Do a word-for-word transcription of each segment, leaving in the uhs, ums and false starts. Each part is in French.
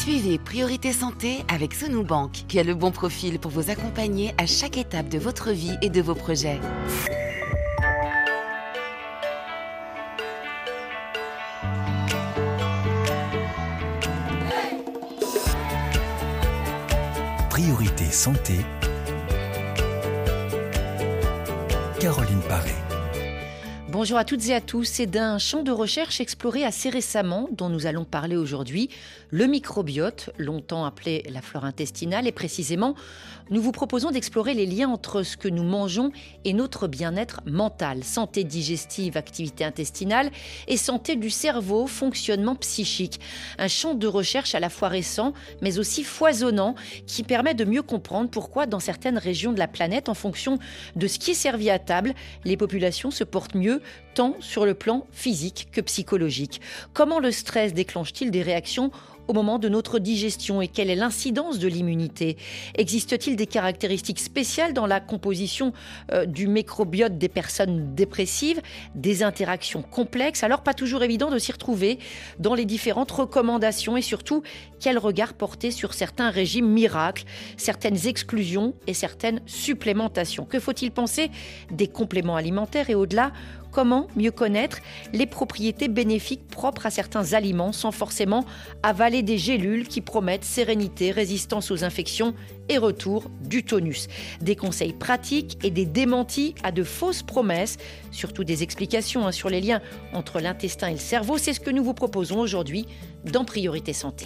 Suivez Priorité Santé avec Sonou Bank, qui a le bon profil pour vous accompagner à chaque étape de votre vie et de vos projets. Priorité Santé, Caroline Paré. Bonjour à toutes et à tous. C'est d'un champ de recherche exploré assez récemment dont nous allons parler aujourd'hui, le microbiote, longtemps appelé la flore intestinale. Et précisément, nous vous proposons d'explorer les liens entre ce que nous mangeons et notre bien-être mental, santé digestive, activité intestinale et santé du cerveau, fonctionnement psychique. Un champ de recherche à la fois récent, mais aussi foisonnant, qui permet de mieux comprendre pourquoi dans certaines régions de la planète, en fonction de ce qui est servi à table, les populations se portent mieux, tant sur le plan physique que psychologique. Comment le stress déclenche-t-il des réactions au moment de notre digestion et quelle est l'incidence de l'immunité? Existe-t-il des caractéristiques spéciales dans la composition euh, du microbiote des personnes dépressives? Des interactions complexes, alors pas toujours évident de s'y retrouver dans les différentes recommandations et surtout quel regard porter sur certains régimes miracles, certaines exclusions et certaines supplémentations. Que faut-il penser des compléments alimentaires et au-delà, comment mieux connaître les propriétés bénéfiques propres à certains aliments sans forcément avaler des gélules qui promettent sérénité, résistance aux infections et retour du tonus. Des conseils pratiques et des démentis à de fausses promesses, surtout des explications hein, sur les liens entre l'intestin et le cerveau. C'est ce que nous vous proposons aujourd'hui dans Priorité Santé.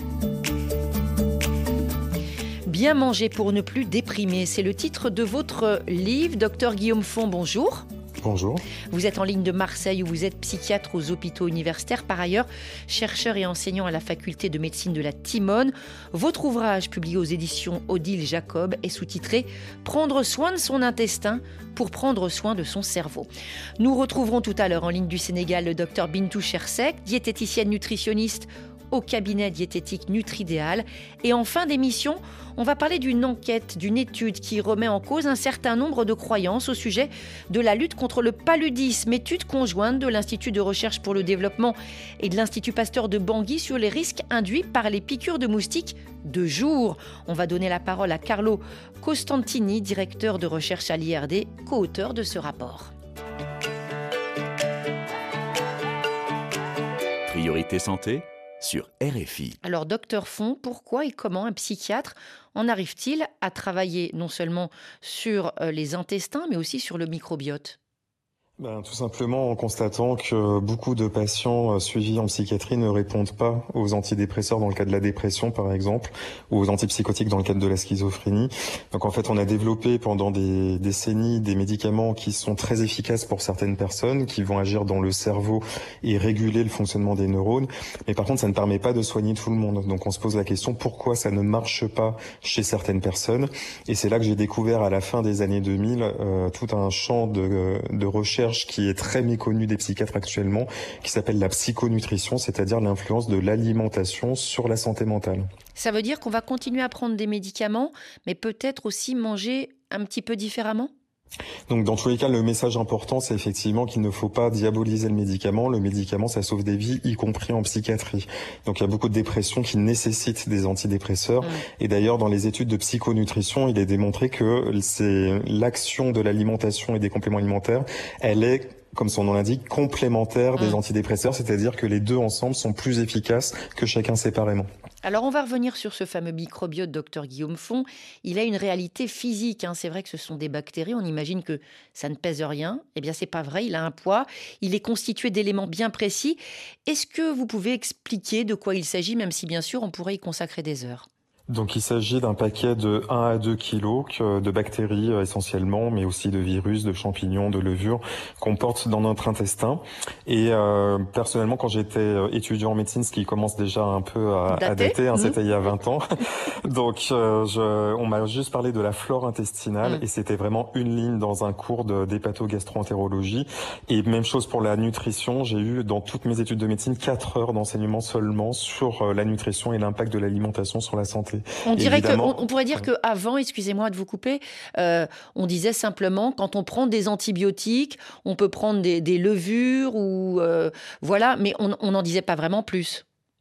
Bien manger pour ne plus déprimer, c'est le titre de votre livre. Docteur Guillaume Font, bonjour. Bonjour. Vous êtes en ligne de Marseille où vous êtes psychiatre aux hôpitaux universitaires, par ailleurs chercheur et enseignant à la faculté de médecine de la Timone. Votre ouvrage, publié aux éditions Odile Jacob, est sous-titré « Prendre soin de son intestin pour prendre soin de son cerveau ». Nous retrouverons tout à l'heure en ligne du Sénégal le docteur Bintou Chersek, diététicienne nutritionniste au cabinet diététique Nutridéal. Et en fin d'émission, on va parler d'une enquête, d'une étude qui remet en cause un certain nombre de croyances au sujet de la lutte contre le paludisme, étude conjointe de l'Institut de recherche pour le développement et de l'Institut Pasteur de Bangui sur les risques induits par les piqûres de moustiques de jour. On va donner la parole à Carlo Costantini, directeur de recherche à l'I R D, co-auteur de ce rapport. Priorité Santé sur R F I. Alors, docteur Font, pourquoi et comment un psychiatre en arrive-t-il à travailler non seulement sur les intestins, mais aussi sur le microbiote ? Ben, tout simplement en constatant que beaucoup de patients suivis en psychiatrie ne répondent pas aux antidépresseurs dans le cas de la dépression, par exemple, ou aux antipsychotiques dans le cadre de la schizophrénie. Donc en fait, on a développé pendant des décennies des médicaments qui sont très efficaces pour certaines personnes, qui vont agir dans le cerveau et réguler le fonctionnement des neurones. Mais par contre, ça ne permet pas de soigner tout le monde. Donc on se pose la question pourquoi ça ne marche pas chez certaines personnes. Et c'est là que j'ai découvert à la fin des années deux mille euh, tout un champ de, de recherche qui est très méconnue des psychiatres actuellement, qui s'appelle la psychonutrition, c'est-à-dire l'influence de l'alimentation sur la santé mentale. Ça veut dire qu'on va continuer à prendre des médicaments, mais peut-être aussi manger un petit peu différemment ? Donc dans tous les cas, le message important, c'est effectivement qu'il ne faut pas diaboliser le médicament. Le médicament, ça sauve des vies, y compris en psychiatrie. Donc il y a beaucoup de dépressions qui nécessitent des antidépresseurs. Mmh. Et d'ailleurs, dans les études de psychonutrition, il est démontré que c'est l'action de l'alimentation et des compléments alimentaires, elle est, comme son nom l'indique, complémentaire des mmh. antidépresseurs, c'est-à-dire que les deux ensemble sont plus efficaces que chacun séparément. Alors, on va revenir sur ce fameux microbiote, docteur Guillaume Font. Il a une réalité physique. Hein. C'est vrai que ce sont des bactéries. On imagine que ça ne pèse rien. Eh bien, c'est pas vrai. Il a un poids. Il est constitué d'éléments bien précis. Est-ce que vous pouvez expliquer de quoi il s'agit, même si, bien sûr, on pourrait y consacrer des heures ? Donc il s'agit d'un paquet de un à deux kilos de bactéries essentiellement, mais aussi de virus, de champignons, de levures qu'on porte dans notre intestin. Et euh, personnellement, quand j'étais étudiant en médecine, ce qui commence déjà un peu à, à dater, hein, mmh. c'était il y a vingt ans. Donc euh, je, on m'a juste parlé de la flore intestinale mmh. et c'était vraiment une ligne dans un cours de, d'hépato-gastro-entérologie. Et même chose pour la nutrition, j'ai eu dans toutes mes études de médecine quatre heures d'enseignement seulement sur la nutrition et l'impact de l'alimentation sur la santé. On dirait que, on, on pourrait dire qu'avant, excusez-moi de vous couper, euh, on disait simplement quand on prend des antibiotiques, on peut prendre des, des levures ou euh, voilà, mais on n'en disait pas vraiment plus.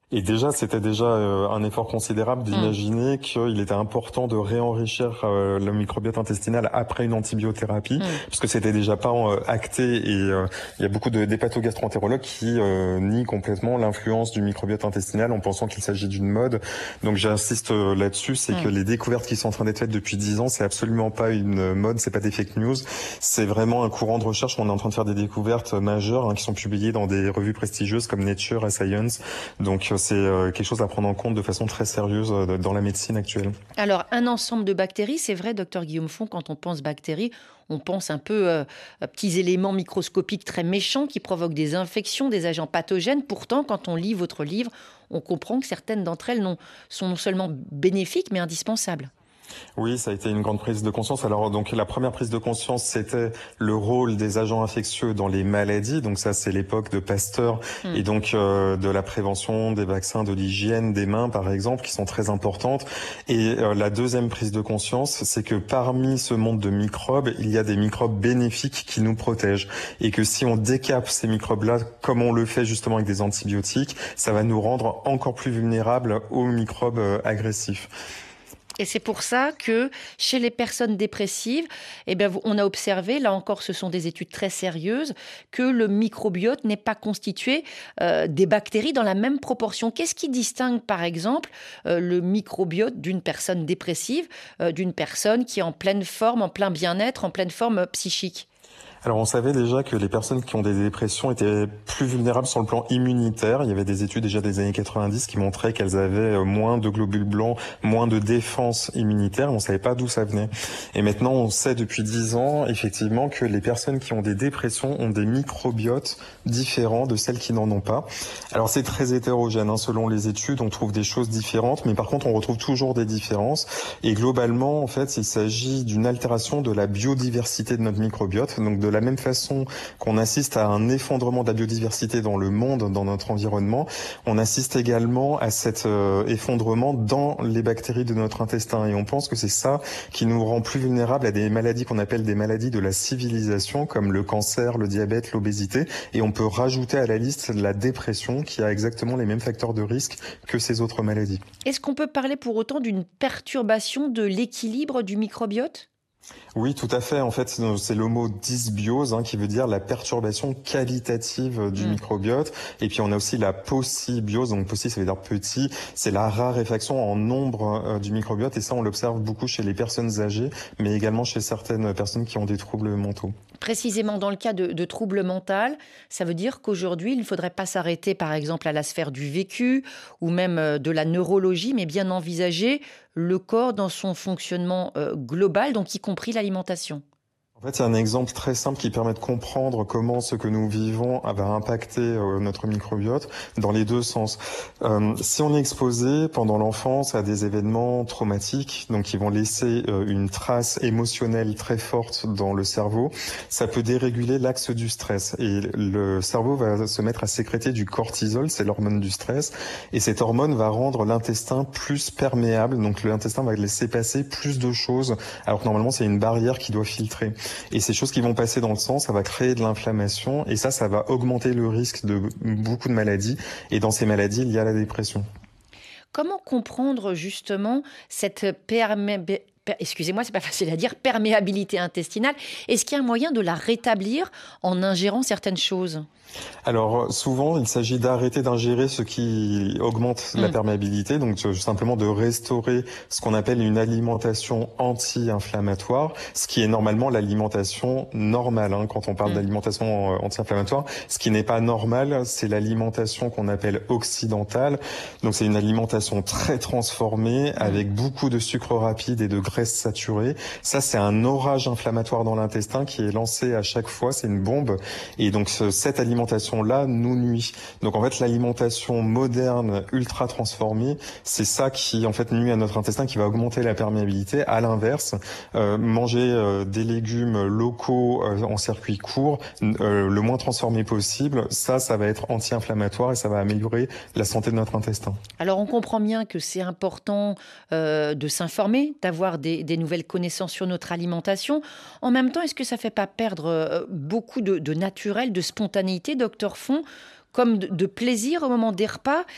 Et déjà, c'était déjà euh, un effort considérable d'imaginer mmh. qu'il était important de réenrichir euh, le microbiote intestinal après une antibiothérapie, mmh. parce que c'était déjà pas euh, acté et euh, il y a beaucoup de d'hépatogastroentérologues qui euh, nient complètement l'influence du microbiote intestinal en pensant qu'il s'agit d'une mode. Donc j'insiste euh, là-dessus, c'est mmh. que les découvertes qui sont en train d'être faites depuis dix ans, c'est absolument pas une mode, c'est pas des fake news, c'est vraiment un courant de recherche où on est en train de faire des découvertes majeures hein, qui sont publiées dans des revues prestigieuses comme Nature et Science. Donc c'est quelque chose à prendre en compte de façon très sérieuse dans la médecine actuelle. Alors, un ensemble de bactéries, c'est vrai, docteur Guillaume Font, quand on pense bactéries, on pense un peu euh, à petits éléments microscopiques très méchants qui provoquent des infections, des agents pathogènes. Pourtant, quand on lit votre livre, on comprend que certaines d'entre elles non, sont non seulement bénéfiques, mais indispensables. Oui, ça a été une grande prise de conscience. Alors donc la première prise de conscience, c'était le rôle des agents infectieux dans les maladies. Donc ça, c'est l'époque de Pasteur mmh. et donc euh, de la prévention, des vaccins, de l'hygiène des mains, par exemple, qui sont très importantes. Et euh, la deuxième prise de conscience, c'est que parmi ce monde de microbes, il y a des microbes bénéfiques qui nous protègent et que si on décape ces microbes-là, comme on le fait justement avec des antibiotiques, ça va nous rendre encore plus vulnérables aux microbes euh, agressifs. Et c'est pour ça que chez les personnes dépressives, eh bien, on a observé, là encore ce sont des études très sérieuses, que le microbiote n'est pas constitué euh, des bactéries dans la même proportion. Qu'est-ce qui distingue par exemple euh, le microbiote d'une personne dépressive, euh, d'une personne qui est en pleine forme, en plein bien-être, en pleine forme psychique ? Alors on savait déjà que les personnes qui ont des dépressions étaient plus vulnérables sur le plan immunitaire. Il y avait des études déjà des années quatre-vingt-dix qui montraient qu'elles avaient moins de globules blancs, moins de défense immunitaire. On ne savait pas d'où ça venait. Et maintenant on sait depuis dix ans effectivement que les personnes qui ont des dépressions ont des microbiotes différents de celles qui n'en ont pas. Alors c'est très hétérogène, hein. Selon les études, on trouve des choses différentes, mais par contre on retrouve toujours des différences. Et globalement, en fait, il s'agit d'une altération de la biodiversité de notre microbiote, donc de De la même façon qu'on assiste à un effondrement de la biodiversité dans le monde, dans notre environnement, on assiste également à cet euh, effondrement dans les bactéries de notre intestin. Et on pense que c'est ça qui nous rend plus vulnérables à des maladies qu'on appelle des maladies de la civilisation, comme le cancer, le diabète, l'obésité. Et on peut rajouter à la liste la dépression, qui a exactement les mêmes facteurs de risque que ces autres maladies. Est-ce qu'on peut parler pour autant d'une perturbation de l'équilibre du microbiote ? Oui, tout à fait. En fait, c'est le mot dysbiose hein, qui veut dire la perturbation qualitative du mmh. microbiote. Et puis, on a aussi la possibiose. Donc, possi, ça veut dire petit. C'est la raréfaction en nombre euh, du microbiote. Et ça, on l'observe beaucoup chez les personnes âgées, mais également chez certaines personnes qui ont des troubles mentaux. Précisément dans le cas de, de troubles mentaux, ça veut dire qu'aujourd'hui, il ne faudrait pas s'arrêter, par exemple, à la sphère du vécu ou même de la neurologie, mais bien envisager le corps dans son fonctionnement euh, global, donc y compris l'alimentation. En fait, il y a un exemple très simple qui permet de comprendre comment ce que nous vivons va impacter euh, notre microbiote dans les deux sens. Euh, si on est exposé pendant l'enfance à des événements traumatiques, donc qui vont laisser euh, une trace émotionnelle très forte dans le cerveau, ça peut déréguler l'axe du stress. Et le cerveau va se mettre à sécréter du cortisol, c'est l'hormone du stress, et cette hormone va rendre l'intestin plus perméable, donc l'intestin va laisser passer plus de choses, alors que normalement c'est une barrière qui doit filtrer. Et ces choses qui vont passer dans le sang, ça va créer de l'inflammation et ça, ça va augmenter le risque de beaucoup de maladies. Et dans ces maladies, il y a la dépression. Comment comprendre justement cette perméabilité, excusez-moi, c'est pas facile à dire, perméabilité intestinale? Est-ce qu'il y a un moyen de la rétablir en ingérant certaines choses? Alors souvent, il s'agit d'arrêter d'ingérer ce qui augmente mmh. la perméabilité, donc simplement de restaurer ce qu'on appelle une alimentation anti-inflammatoire, ce qui est normalement l'alimentation normale. Hein, quand on parle mmh. d'alimentation anti-inflammatoire, ce qui n'est pas normal, c'est l'alimentation qu'on appelle occidentale. Donc c'est une alimentation très transformée, mmh. avec beaucoup de sucre rapide et de graisses saturées. Ça, c'est un orage inflammatoire dans l'intestin qui est lancé à chaque fois, c'est une bombe. Et donc cette alimentation alimentation-là nous nuit. Donc en fait, l'alimentation moderne, ultra transformée, c'est ça qui en fait nuit à notre intestin, qui va augmenter la perméabilité. À l'inverse, euh, manger euh, des légumes locaux euh, en circuit court, euh, le moins transformé possible, ça, ça va être anti-inflammatoire et ça va améliorer la santé de notre intestin. Alors on comprend bien que c'est important euh, de s'informer, d'avoir des, des nouvelles connaissances sur notre alimentation. En même temps, est-ce que ça ne fait pas perdre euh, beaucoup de, de naturel, de spontanéité, docteur Font, comme de, de plaisir au moment des repas?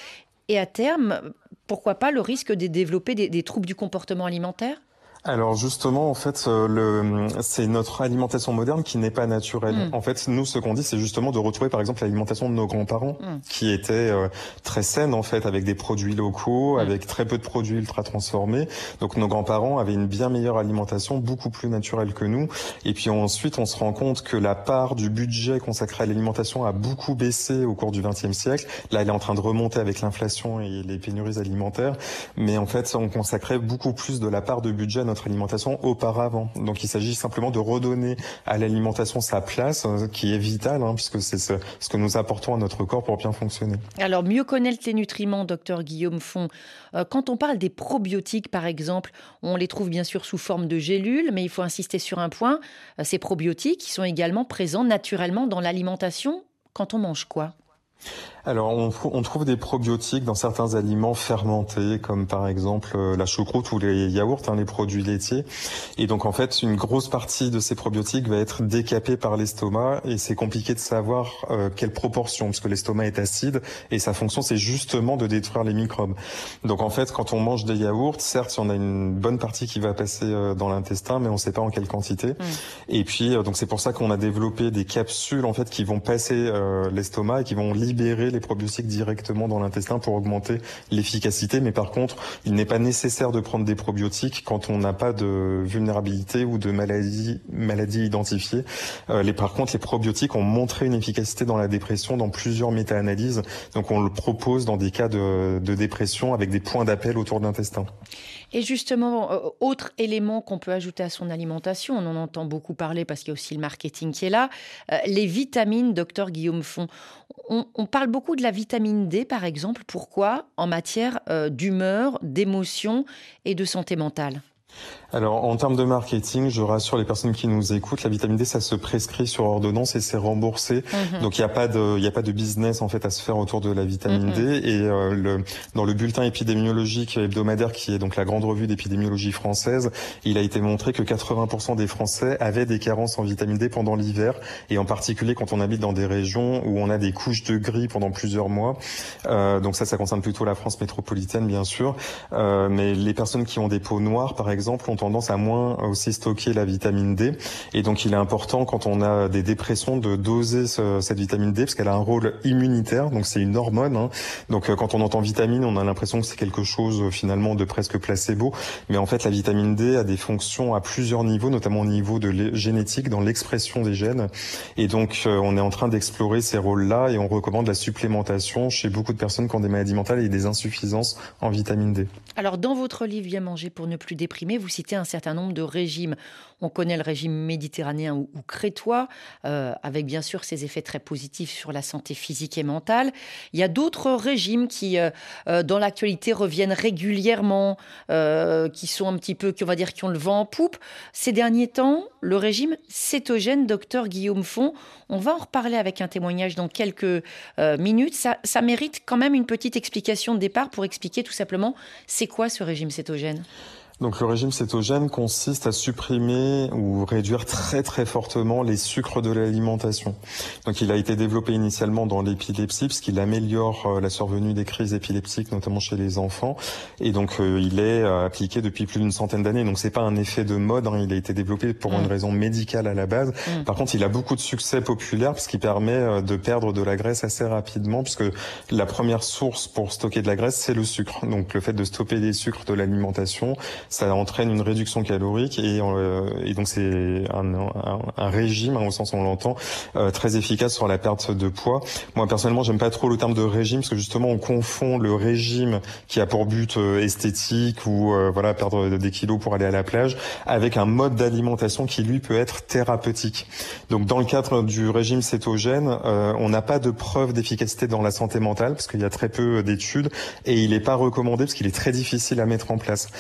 et à terme, pourquoi pas le risque de développer des, des troubles du comportement alimentaire ? Alors justement, en fait, le, c'est notre alimentation moderne qui n'est pas naturelle. Mmh. En fait, nous, ce qu'on dit, c'est justement de retrouver, par exemple, l'alimentation de nos grands-parents, mmh. qui était euh, très saine, en fait, avec des produits locaux, mmh. avec très peu de produits ultra transformés. Donc, nos grands-parents avaient une bien meilleure alimentation, beaucoup plus naturelle que nous. Et puis ensuite, on se rend compte que la part du budget consacré à l'alimentation a beaucoup baissé au cours du vingtième siècle. Là, elle est en train de remonter avec l'inflation et les pénuries alimentaires. Mais en fait, on consacrait beaucoup plus de la part de budget à notre alimentation auparavant. Donc il s'agit simplement de redonner à l'alimentation sa place, euh, qui est vitale, hein, puisque c'est ce, ce que nous apportons à notre corps pour bien fonctionner. Alors mieux connaître les nutriments, docteur Guillaume Font. Euh, quand on parle des probiotiques, par exemple, on les trouve bien sûr sous forme de gélules, mais il faut insister sur un point, euh, ces probiotiques ils sont également présents naturellement dans l'alimentation quand on mange quoi ? Alors, on, on trouve des probiotiques dans certains aliments fermentés, comme par exemple la choucroute ou les yaourts, hein, les produits laitiers. Et donc, en fait, une grosse partie de ces probiotiques va être décapée par l'estomac et c'est compliqué de savoir euh, quelle proportion, parce que l'estomac est acide et sa fonction, c'est justement de détruire les microbes. Donc, en fait, quand on mange des yaourts, certes, il y en a une bonne partie qui va passer euh, dans l'intestin, mais on ne sait pas en quelle quantité. Mmh. Et puis, euh, donc, c'est pour ça qu'on a développé des capsules, en fait, qui vont passer euh, l'estomac et qui vont libérer les probiotiques directement dans l'intestin pour augmenter l'efficacité. Mais par contre, il n'est pas nécessaire de prendre des probiotiques quand on n'a pas de vulnérabilité ou de maladie, maladie identifiée. Euh, les, par contre, les probiotiques ont montré une efficacité dans la dépression dans plusieurs méta-analyses. Donc on le propose dans des cas de, de dépression avec des points d'appel autour de l'intestin. Et justement, euh, autre élément qu'on peut ajouter à son alimentation, on en entend beaucoup parler parce qu'il y a aussi le marketing qui est là, euh, les vitamines, docteur Guillaume Font. On, on parle beaucoup de la vitamine D, par exemple. Pourquoi ? En matière euh, d'humeur, d'émotion et de santé mentale. Alors, en termes de marketing, je rassure les personnes qui nous écoutent, la vitamine D, ça se prescrit sur ordonnance et c'est remboursé. Mmh. Donc, il n'y a pas de, il y a pas de business, en fait, à se faire autour de la vitamine mmh. D. Et euh, le, dans le bulletin épidémiologique hebdomadaire, qui est donc la grande revue d'épidémiologie française, il a été montré que quatre-vingts pour cent des Français avaient des carences en vitamine D pendant l'hiver. Et en particulier, quand on habite dans des régions où on a des couches de gris pendant plusieurs mois. Euh, donc ça, ça concerne plutôt la France métropolitaine, bien sûr. Euh, mais les personnes qui ont des peaux noires, par exemple, ont tendance à moins aussi stocker la vitamine D. Et donc, il est important, quand on a des dépressions, de doser ce, cette vitamine D, parce qu'elle a un rôle immunitaire. Donc, c'est une hormone. Hein. Donc, euh, quand on entend vitamine, on a l'impression que c'est quelque chose, finalement, de presque placebo. Mais en fait, la vitamine D a des fonctions à plusieurs niveaux, notamment au niveau de génétique, dans l'expression des gènes. Et donc, euh, on est en train d'explorer ces rôles-là et on recommande la supplémentation chez beaucoup de personnes qui ont des maladies mentales et des insuffisances en vitamine D. Alors, dans votre livre « Bien manger pour ne plus déprimer », vous citez un certain nombre de régimes. On connaît le régime méditerranéen ou, ou crétois, euh, avec bien sûr ses effets très positifs sur la santé physique et mentale. Il y a d'autres régimes qui, euh, euh, dans l'actualité, reviennent régulièrement, euh, qui sont un petit peu, on va dire, qui ont le vent en poupe. Ces derniers temps, le régime cétogène, docteur Guillaume Font, on va en reparler avec un témoignage dans quelques euh, minutes. Ça, ça mérite quand même une petite explication de départ pour expliquer tout simplement c'est quoi ce régime cétogène ? Donc le régime cétogène consiste à supprimer ou réduire très très fortement les sucres de l'alimentation. Donc il a été développé initialement dans l'épilepsie parce qu'il améliore la survenue des crises épileptiques, notamment chez les enfants. Et donc euh, il est euh, appliqué depuis plus d'une centaine d'années. Donc c'est pas un effet de mode, hein. Il a été développé pour mmh. une raison médicale à la base. Mmh. Par contre, il a beaucoup de succès populaire parce qu'il permet euh, de perdre de la graisse assez rapidement, puisque la première source pour stocker de la graisse, c'est le sucre. Donc le fait de stopper les sucres de l'alimentation, ça entraîne une réduction calorique et, euh, et donc c'est un, un, un régime, hein, au sens où on l'entend, euh, très efficace sur la perte de poids. Moi personnellement, j'aime pas trop le terme de régime parce que justement on confond le régime qui a pour but euh, esthétique ou euh, voilà perdre des kilos pour aller à la plage avec un mode d'alimentation qui lui peut être thérapeutique. Donc dans le cadre du régime cétogène, euh, on n'a pas de preuve d'efficacité dans la santé mentale parce qu'il y a très peu d'études et il n'est pas recommandé parce qu'il est très difficile à mettre en place. Et en plus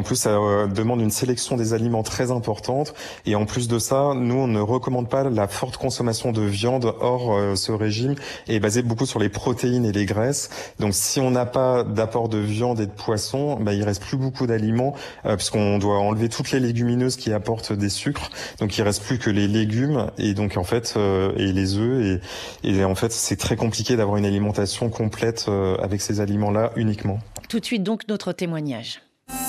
plus, ça euh, demande une sélection des aliments très importante. Et en plus de ça, nous, on ne recommande pas la forte consommation de viande. Or, euh, ce régime est basé beaucoup sur les protéines et les graisses. Donc, si on n'a pas d'apport de viande et de poisson, bah, il reste plus beaucoup d'aliments, euh, puisqu'on doit enlever toutes les légumineuses qui apportent des sucres. Donc, il reste plus que les légumes et donc en fait euh, et les œufs. Et, et en fait, c'est très compliqué d'avoir une alimentation complète euh, avec ces aliments-là uniquement. Tout de suite donc notre témoignage.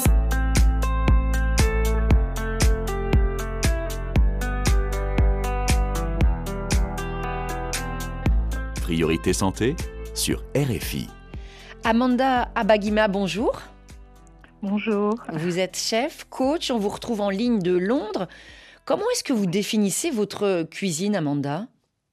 Priorité santé sur R F I. Amanda Abagima, bonjour. Bonjour. Vous êtes chef, coach, on vous retrouve en ligne de Londres. Comment est-ce que vous définissez votre cuisine, Amanda ?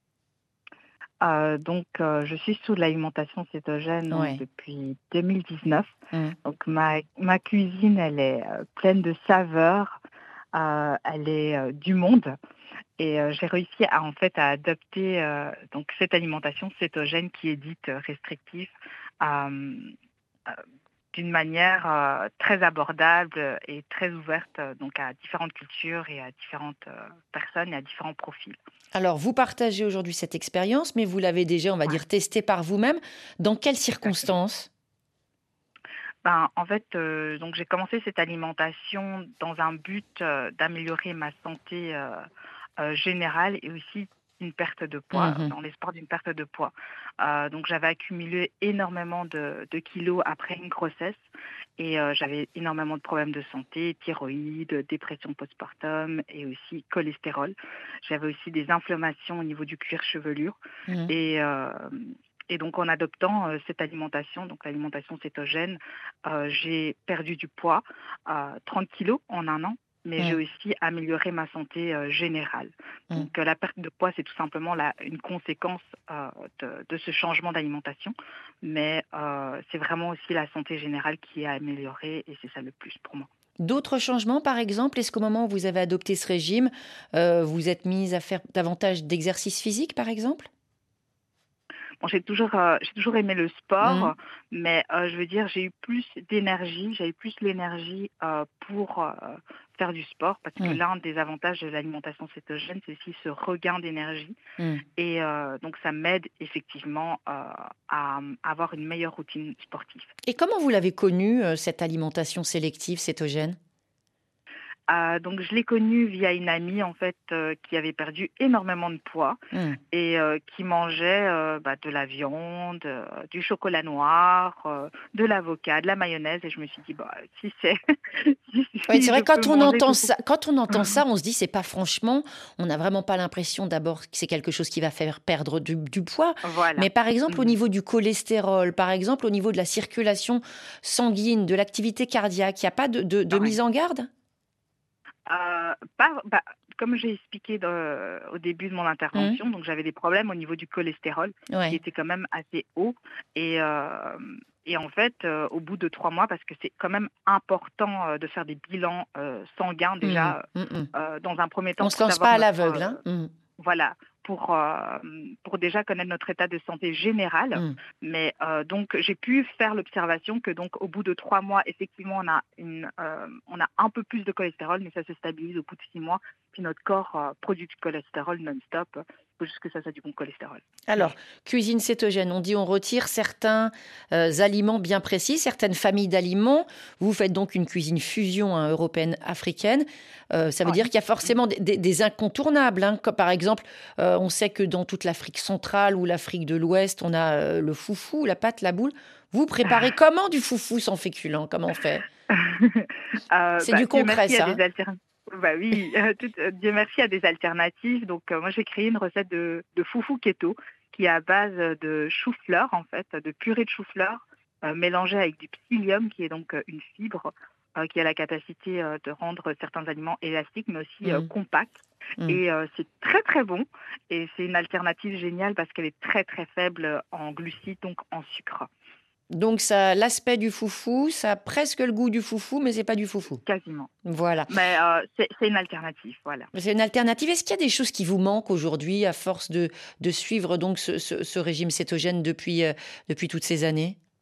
Euh, donc, euh, je suis sous l'alimentation cétogène Ouais. donc, depuis deux mille dix-neuf. Mmh. Donc, ma, ma cuisine, elle est euh, pleine de saveurs. Euh, elle est euh, du monde. Et euh, j'ai réussi à, en fait, à adopter euh, donc, cette alimentation cétogène qui est dite euh, restrictive euh, euh, d'une manière euh, très abordable et très ouverte euh, donc, à différentes cultures et à différentes euh, personnes et à différents profils. Alors, vous partagez aujourd'hui cette expérience, mais vous l'avez déjà, on va Ouais. dire, testée par vous-même. Dans quelles circonstances ? Ben, en fait, euh, donc j'ai commencé cette alimentation dans un but euh, d'améliorer ma santé euh, euh, générale et aussi une perte de poids, Mhm. dans l'espoir d'une perte de poids. Euh, donc j'avais accumulé énormément de, de kilos après une grossesse et euh, j'avais énormément de problèmes de santé, thyroïde, dépression postpartum et aussi cholestérol. J'avais aussi des inflammations au niveau du cuir chevelu Mhm. et euh, Et donc, en adoptant euh, cette alimentation, donc l'alimentation cétogène, euh, j'ai perdu du poids, euh, trente kilos en un an, mais Mm. j'ai aussi amélioré ma santé euh, générale. Mm. Donc, euh, la perte de poids, c'est tout simplement la, une conséquence euh, de, de ce changement d'alimentation, mais euh, c'est vraiment aussi la santé générale qui est améliorée et c'est ça le plus pour moi. D'autres changements, par exemple ? Est-ce qu'au moment où vous avez adopté ce régime, euh, vous êtes mise à faire davantage d'exercice physique, par exemple ? Bon, j'ai toujours, euh, j'ai toujours aimé le sport, Mhm. mais euh, je veux dire, j'ai eu plus d'énergie, j'avais plus l'énergie euh, pour euh, faire du sport, parce que Mhm. l'un des avantages de l'alimentation cétogène, c'est aussi ce regain d'énergie. Mm. Et euh, donc, ça m'aide effectivement euh, à avoir une meilleure routine sportive. Et comment vous l'avez connue, euh, cette alimentation sélective cétogène ? Euh, donc, je l'ai connue via une amie, en fait, euh, qui avait perdu énormément de poids Mm. et euh, qui mangeait euh, bah, de la viande, euh, du chocolat noir, euh, de l'avocat, de la mayonnaise. Et je me suis dit, bah, si c'est... si, Ouais, si c'est vrai, je quand peux on manger entend tout- ça, quand on entend ça, on se dit, c'est pas franchement, on n'a vraiment pas l'impression d'abord que c'est quelque chose qui va faire perdre du, du poids. Voilà. Mais par exemple, au Mhm. niveau du cholestérol, par exemple, au niveau de la circulation sanguine, de l'activité cardiaque, il n'y a pas de, de- de Ah ouais. mise en garde ? Euh, pas, bah, comme j'ai expliqué dans- au début de mon intervention, donc j'avais des problèmes au niveau du cholestérol qui Ouais. était quand même assez haut. Et, euh, et en fait, euh, au bout de trois mois, parce que c'est quand même important euh, de faire des bilans euh, sanguins déjà, Mm, mm, mm. euh, dans un premier temps. On se pour lance savoir pas à notre, l'aveugle. euh, Hein. Mm, Voilà, pour, euh, pour déjà connaître notre état de santé général. mm. Mais euh, donc, j'ai pu faire l'observation que donc, au bout de trois mois, effectivement, on a, une, euh, on a un peu plus de cholestérol, mais ça se stabilise au bout de six mois. Puis notre corps euh, produit du cholestérol non-stop. Il faut juste que ça soit du bon cholestérol. Alors, cuisine cétogène, on dit on retire certains euh, aliments bien précis, certaines familles d'aliments. Vous faites donc une cuisine fusion hein, européenne-africaine. Euh, ça veut Ouais. dire qu'il y a forcément des, des- des incontournables. Hein, comme par exemple, euh, on sait que dans toute l'Afrique centrale ou l'Afrique de l'Ouest, on a euh, le foufou, la pâte, la boule. Vous préparez comment du foufou sans féculents ? Comment on fait ? Euh, C'est bah, du Dieu concret, merci, il y a ça, des alter- Bah oui, euh, tout- euh, Dieu merci, il y a des alternatives. Donc, euh, moi, j'ai créé une recette de, de foufou keto qui est à base de chou-fleur, en fait, de purée de chou-fleur euh, mélangée avec du psyllium, qui est donc euh, une fibre euh, qui a la capacité euh, de rendre certains aliments élastiques, mais aussi euh, Mm. compacts. Mm. Et euh, c'est très, très bon. Et c'est une alternative géniale parce qu'elle est très, très faible en glucides, donc en sucre. Donc, ça, l'aspect du foufou, ça a presque le goût du foufou, mais c'est pas du foufou. Quasiment. Voilà. Mais euh, c'est c'est une alternative, voilà. C'est une alternative. Est-ce qu'il y a des choses qui vous manquent aujourd'hui à force de, de suivre donc ce, ce- ce régime cétogène depuis, euh, depuis toutes ces années ?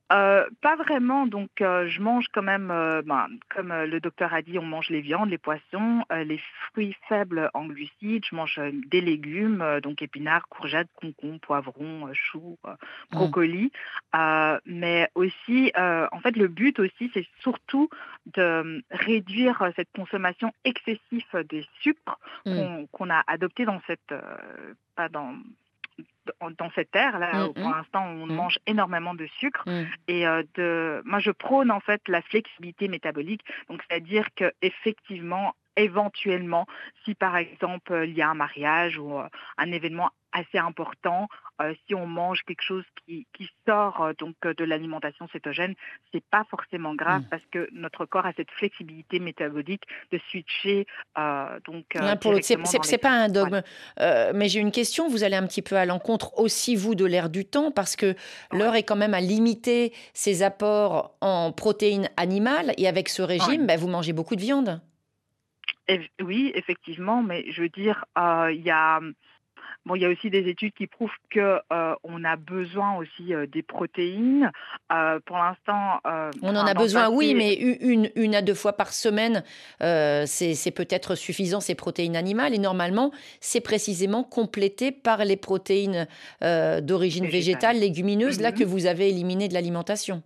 Euh, pas vraiment, donc euh, je mange quand même, euh, ben, comme euh, le docteur a dit, on mange les viandes, les poissons, euh, les fruits faibles en glucides, je mange euh, des légumes, euh, donc épinards, courgettes, concombres, poivrons, euh, choux, euh, Mmh. brocolis, euh, mais aussi, euh, en fait, le but aussi, c'est surtout de euh, réduire euh, cette consommation excessive des sucres Mmh. qu'on qu'on a adopté dans cette, euh, pas dans dans dans cette ère-là, Mmh où pour mh. l'instant on Mmh. mange énormément de sucre. Mmh. Et euh, de, moi je prône en fait la flexibilité métabolique, donc c'est-à-dire que effectivement, éventuellement, si par exemple euh, il y a un mariage ou euh, un événement assez important, euh, si on mange quelque chose qui, qui sort euh, donc euh, de l'alimentation cétogène, c'est pas forcément grave Mmh. parce que notre corps a cette flexibilité métabolique de switcher euh, donc euh, L'un pour l'autre, c'est directement c'est dans c'est les pas un voilà. dogme, heu, mais j'ai une question, vous allez un petit peu à l'encontre aussi, vous, de l'ère du temps, parce que l'heure Ouais. est quand même à limiter ses apports en protéines animales et avec ce Ouais. régime, bah, vous mangez beaucoup de viande. Eff- Oui, effectivement, mais je veux dire, euh, il y a, bon, il y a aussi des études qui prouvent que euh, on a besoin aussi euh, des protéines. Euh, pour l'instant, euh, On en enfin a dans le besoin, oui, passé, mais u une une à deux fois par semaine, heu, c'est c'est peut-être suffisant, ces protéines animales et normalement, c'est précisément complété par les protéines, heu, d'origine végétales. végétale, légumineuses, là, que Mhm. vous avez éliminées de l'alimentation.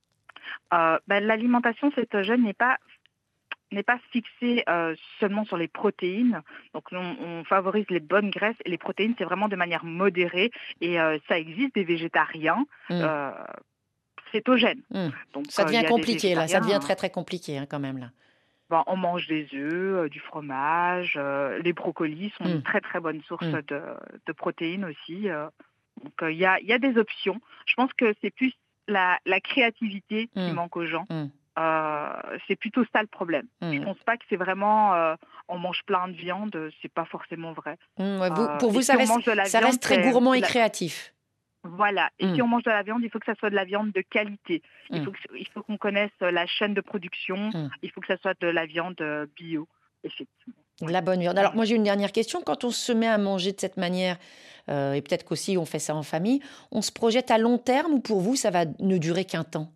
Euh, ben, l'alimentation cétogène n'est pas n'est pas fixée euh, seulement sur les protéines. Donc on, on favorise les bonnes graisses et les protéines, c'est vraiment de manière modérée. Et euh, ça existe des végétariens Mmh. euh, cétogènes. Mmh. Donc Ça euh, il devient y a des compliqué là, ça devient végétariens. très, très compliqué, hein, quand même là. Ben, on mange des œufs, euh, du fromage, euh, les brocolis sont une Mmh. très très bonne source Mmh. de, de protéines aussi. euh. Donc euh, il y a, il y a des options. Je pense que c'est plus la, la créativité qui Mmh. manque aux gens. Mmh. Euh, c'est plutôt ça le problème. Je Mmh. pense pas que c'est vraiment euh, on mange plein de viande, c'est pas forcément vrai. Mmh, ouais, vous Euh, pour et vous, ça si on reste mange de la ça viande, reste très c'est gourmand c'est et de la- créatif. voilà. Et Mmh. si on mange de la viande, il faut que ça soit de la viande de qualité. Il Mmh. faut que, il faut qu'on connaisse la chaîne de production. Mmh. Il faut que ça soit de la viande euh, bio, effectivement. De Oui. la bonne viande. Alors moi, j'ai une dernière question. Quand on se met à manger de cette manière, heu, et peut-être qu'aussi on fait ça en famille, on se projette à long terme ou pour vous, ça va ne durer qu'un temps?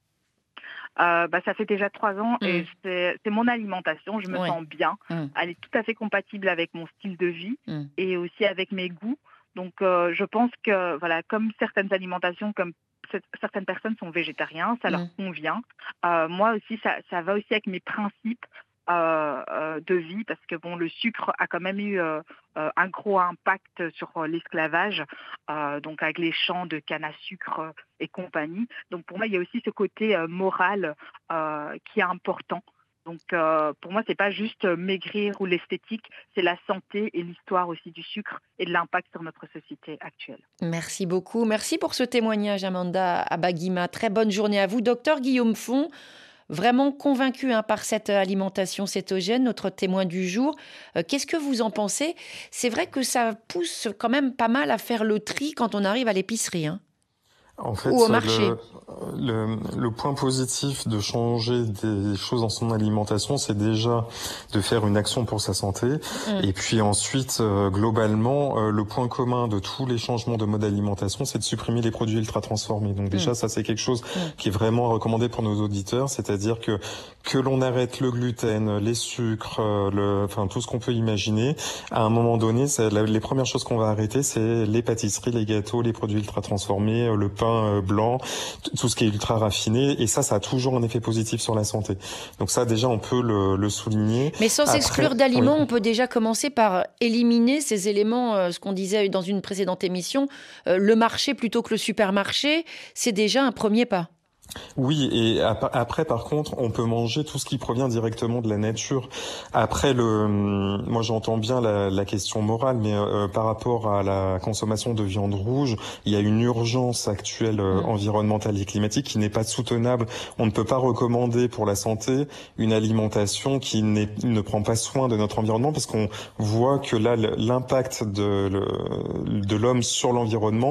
Euh, bah, ça fait déjà trois ans et Mmh. c'est c'est mon alimentation. Je me Ouais. sens bien. Mmh. Elle est tout à fait compatible avec mon style de vie Mmh. et aussi avec mes goûts. Donc, euh, je pense que, voilà, comme certaines alimentations, comme cer- certaines personnes sont végétariens, ça leur Mmh. convient. Euh, moi aussi, ça, ça va aussi avec mes principes euh, euh, de vie parce que, bon, le sucre a quand même eu euh, euh, un gros impact sur euh, l'esclavage, euh, donc avec les champs de canne à sucre euh, et compagnie. Donc, pour moi, il y a aussi ce côté euh, moral euh, qui est important. Donc, euh, pour moi, c'est pas juste euh, maigrir ou l'esthétique, c'est la santé et l'histoire aussi du sucre et de l'impact sur notre société actuelle. Merci beaucoup. Merci pour ce témoignage, Amanda Abaguima. Très bonne journée à vous. Docteur Guillaume Font, vraiment convaincu, hein, par cette alimentation cétogène, notre témoin du jour. Euh, Qu'est-ce que vous en pensez? C'est vrai que ça pousse quand même pas mal à faire le tri quand on arrive à l'épicerie, hein, En fait, ou au le, marché. le, le point positif de changer des choses dans son alimentation, c'est déjà de faire une action pour sa santé. Mmh. Et puis ensuite, euh, globalement, euh, le point commun de tous les changements de mode d'alimentation, c'est de supprimer les produits ultra transformés. Donc déjà, Mmh. ça, c'est quelque chose Mmh. qui est vraiment recommandé pour nos auditeurs, c'est-à-dire que que l'on arrête le gluten, les sucres, euh, le, enfin tout ce qu'on peut imaginer. À un moment donné, c'est la, les premières choses qu'on va arrêter, c'est les pâtisseries, les gâteaux, les produits ultra transformés, le pain blanc, tout ce qui est ultra raffiné, et ça, ça a toujours un effet positif sur la santé. Donc ça, déjà, on peut le, le souligner. Mais sans Après, exclure d'aliments, oui. on peut déjà commencer par éliminer ces éléments, euh, ce qu'on disait dans une précédente émission, euh, le marché plutôt que le supermarché, c'est déjà un premier pas. Oui, et ap- après, par contre, on peut manger tout ce qui provient directement de la nature. Après, le, moi, j'entends bien la, la question morale, mais euh, par rapport à la consommation de viande rouge, il y a une urgence actuelle euh, Mmh. environnementale et climatique qui n'est pas soutenable. On ne peut pas recommander pour la santé une alimentation qui n'est, ne prend pas soin de notre environnement, parce qu'on voit que là, le- l'impact de, le- de l'homme sur l'environnement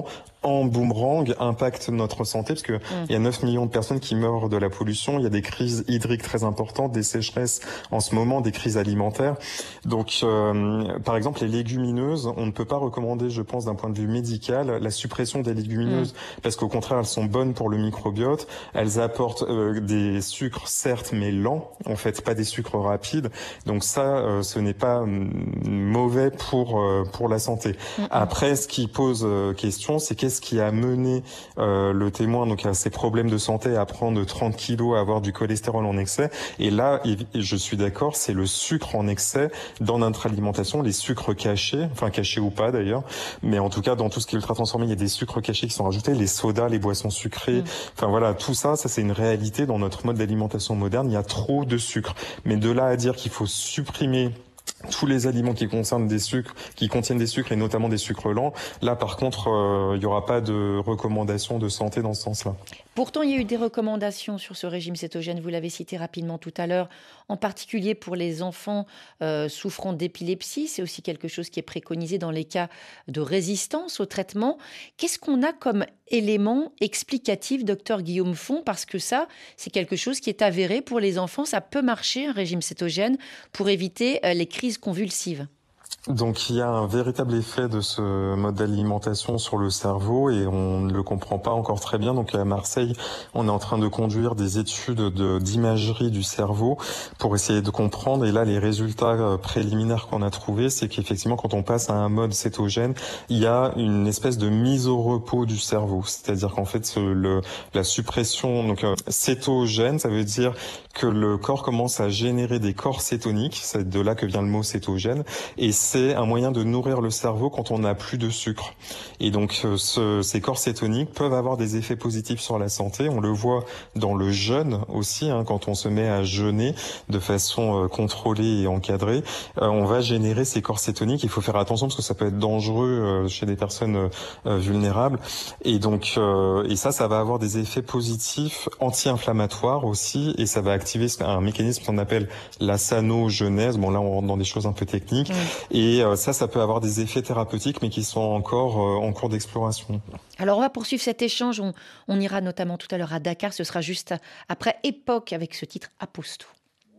en boomerang, impacte notre santé, parce que mmh. il y a neuf millions de personnes qui meurent de la pollution, il y a des crises hydriques très importantes, des sécheresses en ce moment, des crises alimentaires. Donc, euh, par exemple, les légumineuses, on ne peut pas recommander, je pense, d'un point de vue médical, la suppression des légumineuses, mmh. parce qu'au contraire, elles sont bonnes pour le microbiote, elles apportent euh, des sucres, certes, mais lents, en fait, pas des sucres rapides. Donc ça, euh, ce n'est pas euh, mauvais pour euh, pour la santé. Mmh. Après, ce qui pose euh, question, c'est qu'est-ce qui a mené euh, le témoin donc à ces problèmes de santé, à prendre trente kilos, à avoir du cholestérol en excès. Et là, je suis d'accord, c'est le sucre en excès dans notre alimentation, les sucres cachés, enfin cachés ou pas d'ailleurs, mais en tout cas dans tout ce qui est ultra transformé, il y a des sucres cachés qui sont rajoutés, les sodas, les boissons sucrées, mmh. enfin voilà, tout ça, ça c'est une réalité dans notre mode d'alimentation moderne. Il y a trop de sucre, mais de là à dire qu'il faut supprimer tous les aliments qui concernent des sucres, qui contiennent des sucres et notamment des sucres lents, là par contre, euh, il n'y aura pas de recommandations de santé dans ce sens-là. Pourtant, il y a eu des recommandations sur ce régime cétogène, vous l'avez cité rapidement tout à l'heure, en particulier pour les enfants euh, souffrant d'épilepsie. C'est aussi quelque chose qui est préconisé dans les cas de résistance au traitement. Qu'est-ce qu'on a comme élément explicatif, docteur Guillaume Font? Parce que ça, c'est quelque chose qui est avéré pour les enfants. Ça peut marcher, un régime cétogène, pour éviter euh, les crises convulsives. Donc il y a un véritable effet de ce mode d'alimentation sur le cerveau et on ne le comprend pas encore très bien. Donc à Marseille, on est en train de conduire des études de, d'imagerie du cerveau pour essayer de comprendre. Et là, les résultats préliminaires qu'on a trouvés, c'est qu'effectivement, quand on passe à un mode cétogène, il y a une espèce de mise au repos du cerveau. C'est-à-dire qu'en fait, ce, le, la suppression, donc euh, cétogène, ça veut dire que le corps commence à générer des corps cétoniques. C'est de là que vient le mot cétogène. Et c'est C'est un moyen de nourrir le cerveau quand on n'a plus de sucre. Et donc, ce, ces corps cétoniques peuvent avoir des effets positifs sur la santé. On le voit dans le jeûne aussi, hein, quand on se met à jeûner de façon euh, contrôlée et encadrée, euh, on va générer ces corps cétoniques. Il faut faire attention parce que ça peut être dangereux euh, chez des personnes euh, vulnérables. Et donc, euh, et ça, ça va avoir des effets positifs anti-inflammatoires aussi, et ça va activer un mécanisme qu'on appelle la sanogenèse. Bon, là, on rentre dans des choses un peu techniques. Mmh. Et Et ça, ça peut avoir des effets thérapeutiques, mais qui sont encore en cours d'exploration. Alors, on va poursuivre cet échange. On, on ira notamment tout à l'heure à Dakar. Ce sera juste après Époque avec ce titre Aposto.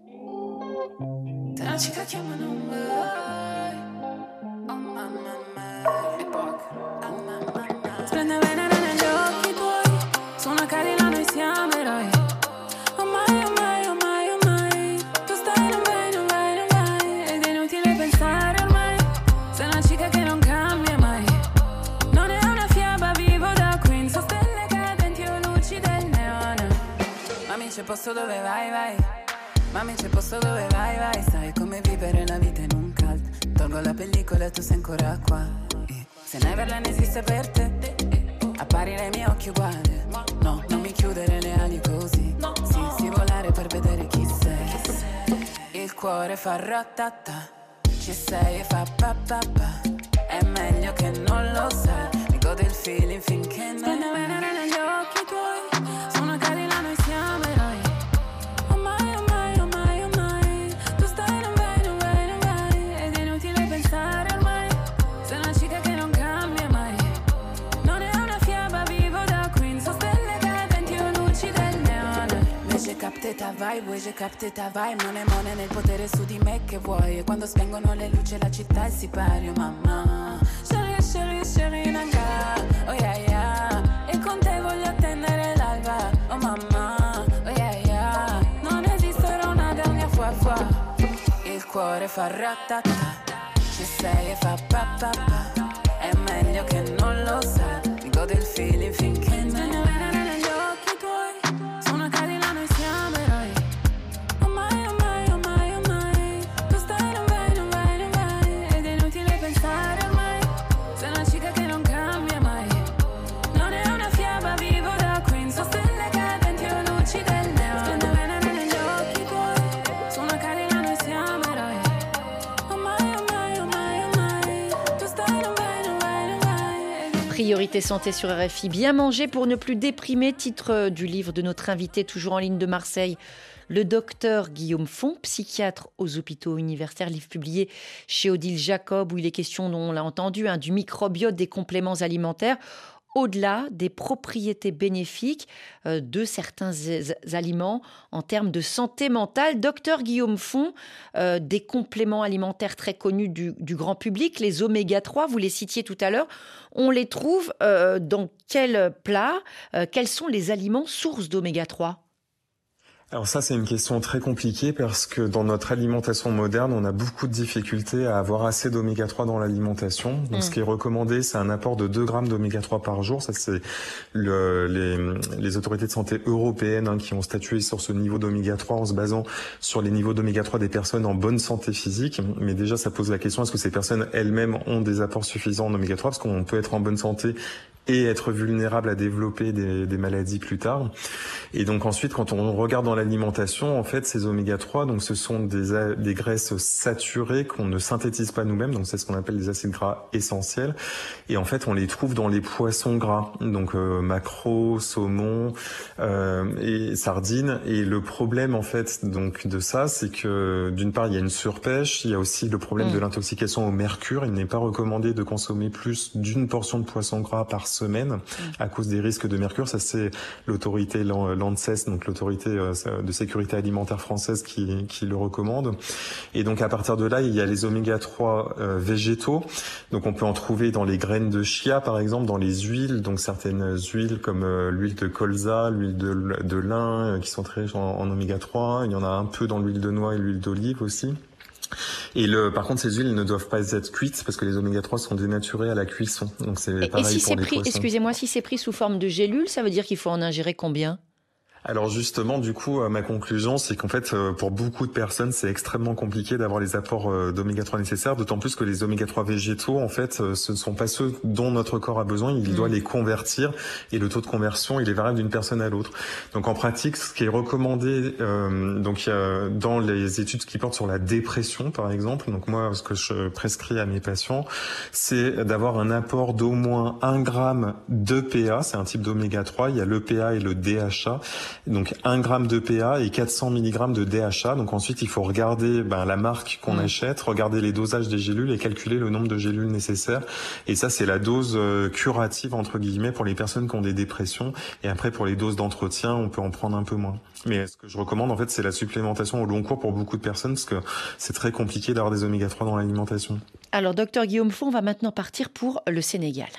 C'è posto dove vai, vai. Mami, c'è posto dove vai, vai. Sai come vivere la vita in un cult. Tolgo la pellicola e tu sei ancora qua. Se Neverland esiste per te, appari nei miei occhi uguali. No, non mi chiudere le ali così. Sì, sì, volare per vedere chi sei. Il cuore fa ratata. Ci sei e fa pa pa pa. È meglio che non lo sai. Mi gode il feeling finché non spende venere negli occhi tuoi. Sono cari là, noi siamo eroi. Capte ta vibe, j'ai capté ta vibe. Non è mone nel potere su di me che vuoi. E quando spengono le luci la città è sipario, mamma. Chérie, chérie, chérie, nanga. Oh yeah, yeah. E con te voglio attendere l'alba. Oh mamma, oh yeah, yeah. Non esisterò una mia fua fua. Il cuore fa ratata. Ci sei e fa pa pa pa. È meglio che non lo sai. Mi gode il feeling finché non lo vedo negli occhi tuoi. Sono cari là, noi siamo eroi. Oh mai, oh mai, oh mai, oh mai. Tu stai, non vai, non vai, non vai. Ed è inutile pensare ormai. Sei una chica che non cambia mai. Non è una fiaba, vivo da Queen. So stelle cadenti o luci del neon. Splende venere negli occhi tuoi. Sono cari là, noi siamo eroi. Oh mai, oh mai, oh mai, oh mai. Tu stai, non vai, non vai, non vai. Priorité santé sur R F I. Bien manger pour ne plus déprimer, titre du livre de notre invité, toujours en ligne de Marseille, le docteur Guillaume Font, psychiatre aux hôpitaux universitaires, livre publié chez Odile Jacob, où il est question, dont on l'a entendu, hein, du microbiote des compléments alimentaires. au-delà des propriétés bénéfiques euh, de certains z- aliments en termes de santé mentale. Docteur Guillaume Font, euh, des compléments alimentaires très connus du, du grand public, les oméga trois, vous les citiez tout à l'heure, on les trouve euh, dans quels plats euh, Quels sont les aliments sources d'oméga trois ? Alors ça, c'est une question très compliquée parce que dans notre alimentation moderne, on a beaucoup de difficultés à avoir assez d'oméga trois dans l'alimentation. Donc, mmh. ce qui est recommandé, c'est un apport de deux grammes d'oméga trois par jour. Ça, c'est le, les, les autorités de santé européennes hein, qui ont statué sur ce niveau d'oméga trois en se basant sur les niveaux d'oméga trois des personnes en bonne santé physique. Mais déjà, ça pose la question, est-ce que ces personnes elles-mêmes ont des apports suffisants en oméga trois? Parce qu'on peut être en bonne santé et être vulnérable à développer des, des maladies plus tard. Et donc ensuite, quand on regarde dans l'alimentation, en fait, ces oméga trois, donc ce sont des, des graisses saturées qu'on ne synthétise pas nous-mêmes, donc c'est ce qu'on appelle des acides gras essentiels. Et en fait, on les trouve dans les poissons gras, donc euh, maquereau, saumon euh, et sardines. Et le problème, en fait, donc de ça, c'est que d'une part, il y a une surpêche, il y a aussi le problème mmh. de l'intoxication au mercure. Il n'est pas recommandé de consommer plus d'une portion de poisson gras par semaine mmh. à cause des risques de mercure. Ça, c'est l'autorité l'ANSES, donc l'autorité de sécurité alimentaire française qui, qui le recommande. Et donc, à partir de là, il y a les oméga trois euh, végétaux. Donc, on peut en trouver dans les graines de chia, par exemple, dans les huiles, donc certaines huiles comme euh, l'huile de colza, l'huile de, de lin, euh, qui sont très riches en, en oméga trois. Il y en a un peu dans l'huile de noix et l'huile d'olive aussi. Et le, par contre, ces huiles ne doivent pas être cuites parce que les oméga trois sont dénaturés à la cuisson. Donc c'est et, pareil et si pour c'est les pris, poissons. Excusez-moi, si c'est pris sous forme de gélules, ça veut dire qu'il faut en ingérer combien ? Alors justement, du coup, ma conclusion, c'est qu'en fait, pour beaucoup de personnes, c'est extrêmement compliqué d'avoir les apports d'oméga trois nécessaires, d'autant plus que les oméga trois végétaux, en fait, ce ne sont pas ceux dont notre corps a besoin, il mmh. doit les convertir, et le taux de conversion, il est variable d'une personne à l'autre. Donc en pratique, ce qui est recommandé, euh, donc euh, dans les études qui portent sur la dépression, par exemple, donc moi, ce que je prescris à mes patients, c'est d'avoir un apport d'au moins un gramme d'E P A, c'est un type d'oméga trois, il y a l'E P A et le D H A, donc un gramme d'E P A et quatre cents milligrammes de D H A. Donc ensuite, il faut regarder ben, la marque qu'on mmh. achète, regarder les dosages des gélules et calculer le nombre de gélules nécessaires. Et ça, c'est la dose euh, curative, entre guillemets, pour les personnes qui ont des dépressions. Et après, pour les doses d'entretien, on peut en prendre un peu moins. Mais ce que je recommande, en fait, c'est la supplémentation au long cours pour beaucoup de personnes parce que c'est très compliqué d'avoir des oméga trois dans l'alimentation. Alors, docteur Guillaume Font, on va maintenant partir pour le Sénégal.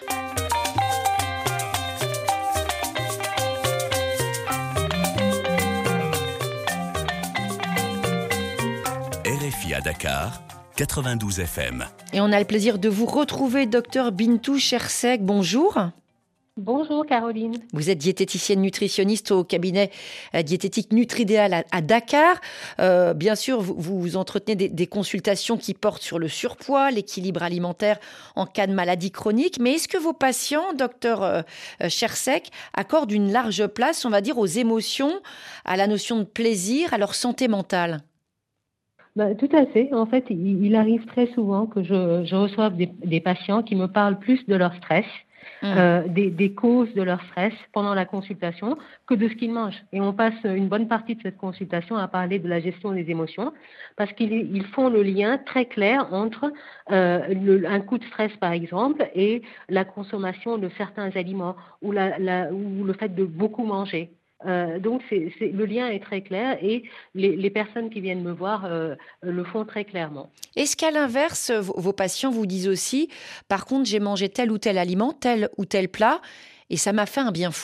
R F I à Dakar, quatre-vingt-douze F M. Et on a le plaisir de vous retrouver, docteur Bintou Chersek. Bonjour. Bonjour Caroline. Vous êtes diététicienne nutritionniste au cabinet diététique Nutridéal à, à Dakar. Euh, bien sûr, vous, vous entretenez des, des consultations qui portent sur le surpoids, l'équilibre alimentaire en cas de maladie chronique. Mais est-ce que vos patients, docteur euh, Chersek, accordent une large place, on va dire, aux émotions, à la notion de plaisir, à leur santé mentale ? Bah, tout à fait. En fait, il, il arrive très souvent que je, je reçoive des, des patients qui me parlent plus de leur stress, mmh. euh, des, des causes de leur stress pendant la consultation que de ce qu'ils mangent. Et on passe une bonne partie de cette consultation à parler de la gestion des émotions parce qu'ils ils font le lien très clair entre euh, le, un coup de stress, par exemple, et la consommation de certains aliments ou, la, la, ou le fait de beaucoup manger. Euh, donc, c'est, c'est, le lien est très clair et les, les personnes qui viennent me voir euh, le font très clairement. Est-ce qu'à l'inverse, vos, vos patients vous disent aussi, par contre, j'ai mangé tel ou tel aliment, tel ou tel plat, et ça m'a fait un bien fou ?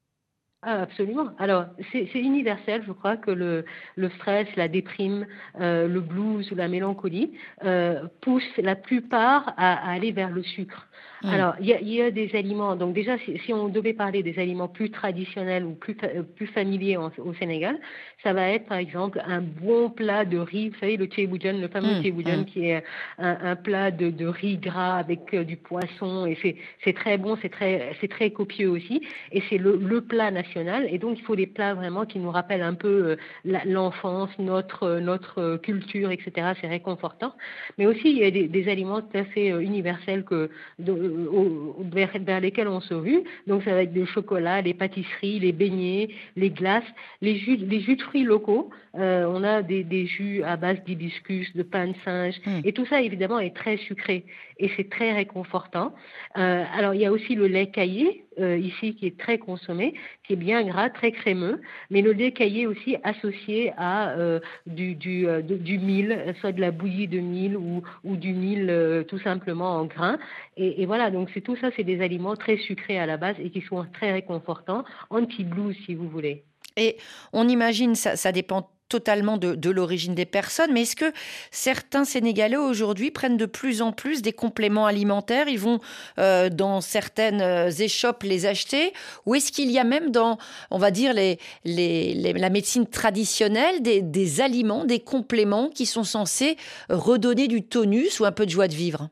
Ah, absolument. Alors, c'est, c'est universel, je crois, que le, le stress, la déprime, euh, le blues ou la mélancolie euh, poussent la plupart à, à aller vers le sucre. Mmh. Alors, il y a, y a des aliments, donc déjà, si, si on devait parler des aliments plus traditionnels ou plus, plus familiers en, au Sénégal, ça va être, par exemple, un bon plat de riz, vous savez, le tchéboudian, le fameux mmh. tchéboudian, mmh. qui est un, un plat de, de riz gras avec euh, du poisson, et c'est, c'est très bon, c'est très, c'est très copieux aussi, et c'est le, le plat national, et donc il faut des plats vraiment qui nous rappellent un peu euh, l'enfance, notre, euh, notre culture, et cetera, c'est réconfortant, mais aussi il y a des, des aliments tout à fait euh, universels que, de, Au, vers, vers lesquels on se rue. Donc ça va être le chocolat, les pâtisseries, les beignets, les glaces, les jus, les jus de fruits locaux. Euh, on a des, des jus à base d'hibiscus, de pain de singe, mmh. et tout ça évidemment est très sucré et c'est très réconfortant. Euh, alors il y a aussi le lait caillé. euh, ici qui est très consommé, qui est bien gras, très crémeux, mais le lait caillé aussi associé à euh, du, du, euh, de, du mil, soit de la bouillie de mil ou, ou du mil euh, tout simplement en grains. Et, et voilà, donc c'est tout ça, c'est des aliments très sucrés à la base et qui sont très réconfortants, anti-blues si vous voulez. Et on imagine, ça, ça dépend totalement de, de l'origine des personnes, mais est-ce que certains Sénégalais aujourd'hui prennent de plus en plus des compléments alimentaires? Ils vont euh, dans certaines euh, échoppes les acheter, ou est-ce qu'il y a même dans, on va dire, les, les, les, la médecine traditionnelle, des, des aliments, des compléments qui sont censés redonner du tonus ou un peu de joie de vivre?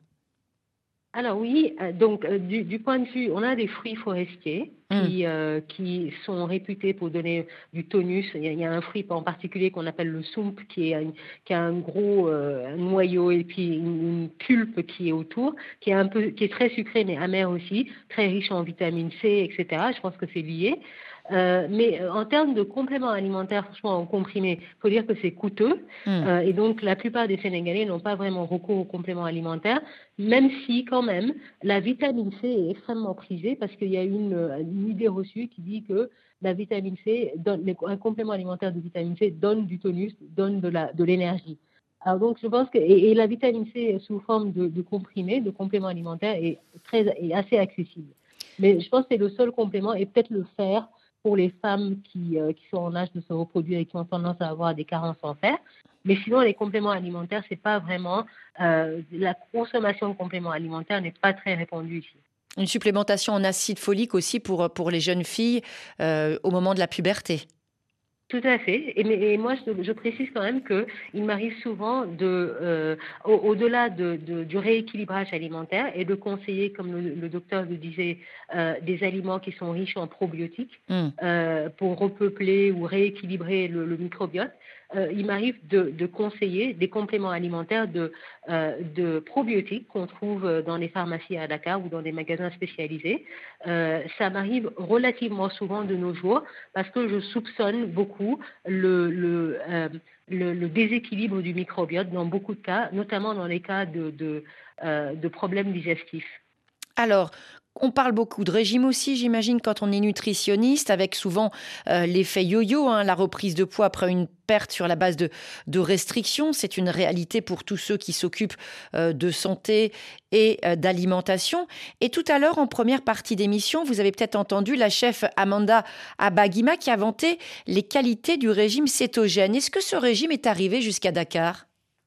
Alors oui, euh, donc euh, du, du point de vue, on a des fruits forestiers qui, euh, qui sont réputés pour donner du tonus. Il y a, il y a un fruit en particulier qu'on appelle le soump, qui, est un, qui a un gros euh, un noyau et puis une, une pulpe qui est autour, qui est un peu, qui est très sucré mais amer aussi, très riche en vitamine C, et cetera. Je pense que c'est lié. Euh, mais euh, en termes de compléments alimentaires, franchement, en comprimé, il faut dire que c'est coûteux. Mm. Euh, et donc, la plupart des Sénégalais n'ont pas vraiment recours aux compléments alimentaires, même si, quand même, la vitamine C est extrêmement prisée parce qu'il y a une, une idée reçue qui dit que la vitamine C, donne, un complément alimentaire de vitamine C donne du tonus, donne de, la, de l'énergie. Alors donc, je pense que et, et la vitamine C sous forme de, de comprimé, de complément alimentaire, est, très, est assez accessible. Mais je pense que c'est le seul complément et peut-être le fer pour les femmes qui, euh, qui sont en âge de se reproduire et qui ont tendance à avoir des carences en fer. Mais sinon, les compléments alimentaires, c'est pas vraiment... Euh, la consommation de compléments alimentaires n'est pas très répandue ici. Une supplémentation en acide folique aussi pour, pour les jeunes filles euh, au moment de la puberté. Tout à fait. Et, et moi, je, je précise quand même qu'il m'arrive souvent, de, euh, au, au-delà de, de, du rééquilibrage alimentaire, et de conseiller, comme le, le docteur le disait, euh, des aliments qui sont riches en probiotiques mm. euh, pour repeupler ou rééquilibrer le, le microbiote. Euh, il m'arrive de, de conseiller des compléments alimentaires de, euh, de probiotiques qu'on trouve dans les pharmacies à Dakar ou dans des magasins spécialisés. Euh, ça m'arrive relativement souvent de nos jours parce que je soupçonne beaucoup le, le, euh, le, le déséquilibre du microbiote dans beaucoup de cas, notamment dans les cas de, de, euh, de problèmes digestifs. Alors, on parle beaucoup de régime aussi, j'imagine, quand on est nutritionniste, avec souvent euh, l'effet yo-yo, hein, la reprise de poids après une perte sur la base de, de restrictions. C'est une réalité pour tous ceux qui s'occupent euh, de santé et euh, d'alimentation. Et tout à l'heure, en première partie d'émission, vous avez peut-être entendu la chef Amanda Abagima qui a vanté les qualités du régime cétogène. Est-ce que ce régime est arrivé jusqu'à Dakar ?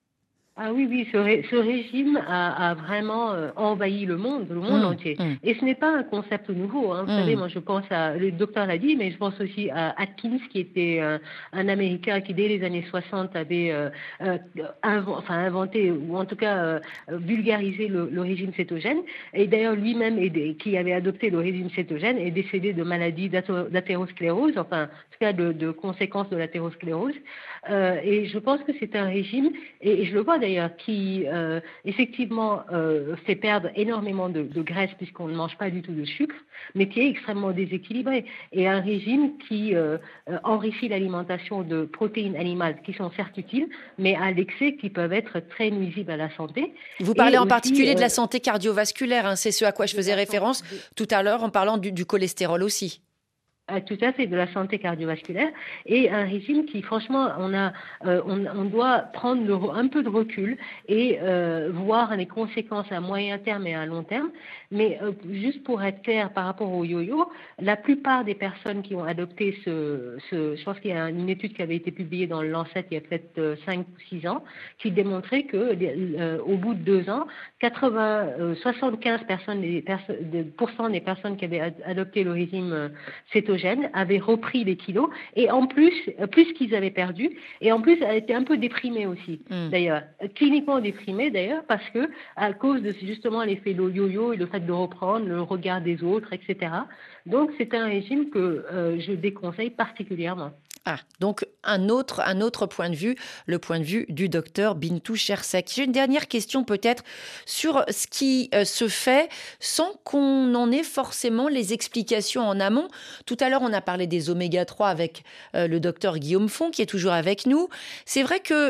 Ah oui, oui, ce, ré, ce régime a, a vraiment euh, envahi le monde, le monde mmh, entier. Mmh. Et ce n'est pas un concept nouveau. Hein. Vous mmh. savez, moi je pense à, le docteur l'a dit, mais je pense aussi à Atkins, qui était euh, un Américain qui, dès les années soixante, avait euh, euh, inv- enfin, inventé, ou en tout cas euh, vulgarisé le, le régime cétogène. Et d'ailleurs, lui-même, est, qui avait adopté le régime cétogène, est décédé de maladie d'athérosclérose, enfin, en tout cas de, de conséquences de l'athérosclérose. Euh, et je pense que c'est un régime, et, et je le vois d'ailleurs, qui euh, effectivement euh, fait perdre énormément de, de graisse puisqu'on ne mange pas du tout de sucre, mais qui est extrêmement déséquilibré. Et un régime qui euh, enrichit l'alimentation de protéines animales qui sont certes utiles, mais à l'excès qui peuvent être très nuisibles à la santé. Vous parlez et en aussi, particulier euh, de la santé cardiovasculaire, hein, c'est ce à quoi je faisais référence tout à l'heure en parlant du, du cholestérol aussi. Ah, tout à fait, de la santé cardiovasculaire, et un régime qui, franchement, on a, euh, on, on doit prendre le, un peu de recul et euh, voir les conséquences à moyen terme et à long terme. Mais euh, juste pour être clair par rapport au yo-yo, la plupart des personnes qui ont adopté ce, ce je pense qu'il y a une étude qui avait été publiée dans le Lancet il y a peut-être euh, cinq ou six ans, qui démontrait que euh, au bout de deux ans, quatre-vingts, euh, soixante-quinze personnes, des perso- de, pourcent des personnes qui avaient ad- adopté le régime euh, cétogène avaient repris des kilos, et en plus, plus qu'ils avaient perdu, et en plus, elle était un peu déprimée aussi, mmh. d'ailleurs, cliniquement déprimée d'ailleurs, parce que à cause de justement l'effet yo-yo et le fait de reprendre le regard des autres, et cetera. Donc, c'est un régime que euh, je déconseille particulièrement. Ah, donc un autre, un autre point de vue, le point de vue du docteur Bintou Chersek. J'ai une dernière question peut-être sur ce qui euh, se fait sans qu'on en ait forcément les explications en amont. Tout à l'heure, on a parlé des oméga trois avec euh, le docteur Guillaume Font qui est toujours avec nous. C'est vrai que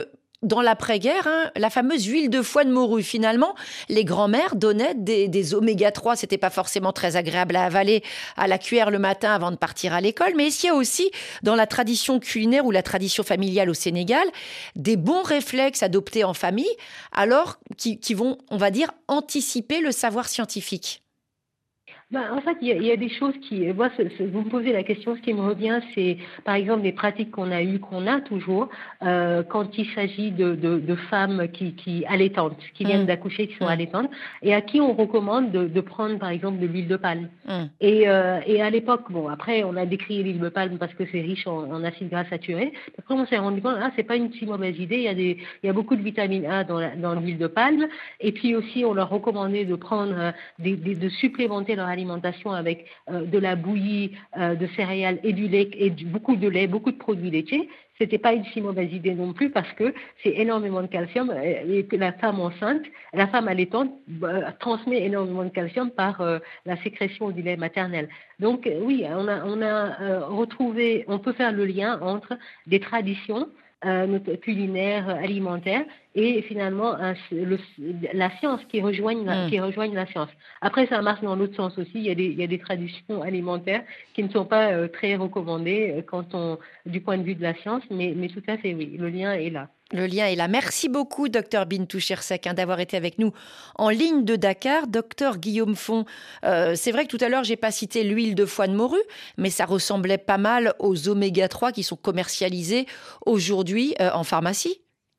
dans l'après-guerre, hein, la fameuse huile de foie de morue. Finalement, les grands-mères donnaient des, des oméga trois. C'était pas forcément très agréable à avaler à la cuillère le matin avant de partir à l'école. Mais est-ce qu'il y a aussi, dans la tradition culinaire ou la tradition familiale au Sénégal, des bons réflexes adoptés en famille, alors qui, qui vont, on va dire, anticiper le savoir scientifique? Ben, en fait, il y, a, il y a des choses qui... Moi, ce, ce, vous me posez la question, ce qui me revient, c'est par exemple des pratiques qu'on a eues, qu'on a toujours, euh, quand il s'agit de, de, de femmes qui, qui allaitantes, qui viennent mmh. d'accoucher, qui sont mmh. allaitantes, et à qui on recommande de, de prendre par exemple de l'huile de palme. Mmh. Et, euh, et à l'époque, bon, après, on a décrié l'huile de palme parce que c'est riche en, en acides gras saturés. Après, on s'est rendu compte, ah, c'est pas une si mauvaise idée, il y a, des, il y a beaucoup de vitamine A dans, la, dans l'huile de palme. Et puis aussi, on leur recommandait de prendre, des, des, de supplémenter leur alimentation avec euh, de la bouillie euh, de céréales et du lait et du, beaucoup de lait, beaucoup de produits laitiers. C'était pas une si mauvaise idée non plus parce que c'est énormément de calcium et que la femme enceinte, la femme allaitante euh, transmet énormément de calcium par euh, la sécrétion du lait maternel. Donc euh, oui, on a, on a euh, retrouvé, on peut faire le lien entre des traditions euh, culinaires, alimentaires et finalement un, le, la science qui rejoignent la, mmh. qui rejoignent la science. Après, ça marche dans l'autre sens aussi. Il y a des, il y a des traditions alimentaires qui ne sont pas euh, très recommandées quand on, du point de vue de la science, mais, mais tout à fait, oui, le lien est là. Le lien est là. Merci beaucoup, docteur Bintou Chersek, hein, d'avoir été avec nous en ligne de Dakar. Docteur Guillaume Font, euh, c'est vrai que tout à l'heure, j'ai pas cité l'huile de foie de morue, mais ça ressemblait pas mal aux oméga trois qui sont commercialisés aujourd'hui euh, en pharmacie.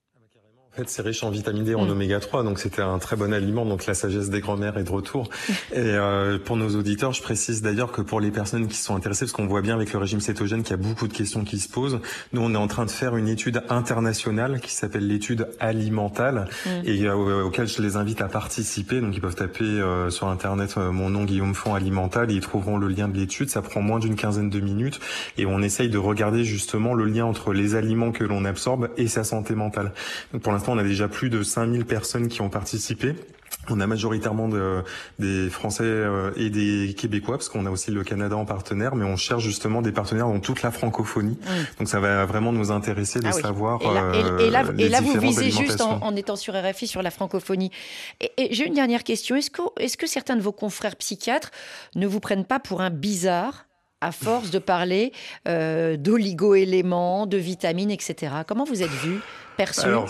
En fait, c'est riche en vitamine D, en mmh. oméga trois, donc c'était un très bon aliment. Donc la sagesse des grands-mères est de retour. Et euh, pour nos auditeurs, je précise d'ailleurs que pour les personnes qui sont intéressées, parce qu'on voit bien avec le régime cétogène qu'il y a beaucoup de questions qui se posent, nous on est en train de faire une étude internationale qui s'appelle l'étude alimentale mmh. et euh, auquel je les invite à participer. Donc ils peuvent taper euh, sur internet euh, mon nom Guillaume Font alimental et ils trouveront le lien de l'étude. Ça prend moins d'une quinzaine de minutes et on essaye de regarder justement le lien entre les aliments que l'on absorbe et sa santé mentale. Donc pour l'instant, on a déjà plus de cinq mille personnes qui ont participé. On a majoritairement de, des Français euh, et des Québécois, parce qu'on a aussi le Canada en partenaire, mais on cherche justement des partenaires dans toute la francophonie. Mmh. Donc ça va vraiment nous intéresser de ah oui. savoir et là, euh, et, et là, et là vous visez juste en, en étant sur R F I sur la francophonie. Et, et j'ai une dernière question. Est-ce que, est-ce que certains de vos confrères psychiatres ne vous prennent pas pour un bizarre à force de parler euh, d'oligo-éléments, de vitamines, et cetera? Comment vous êtes vu, perçu? Alors,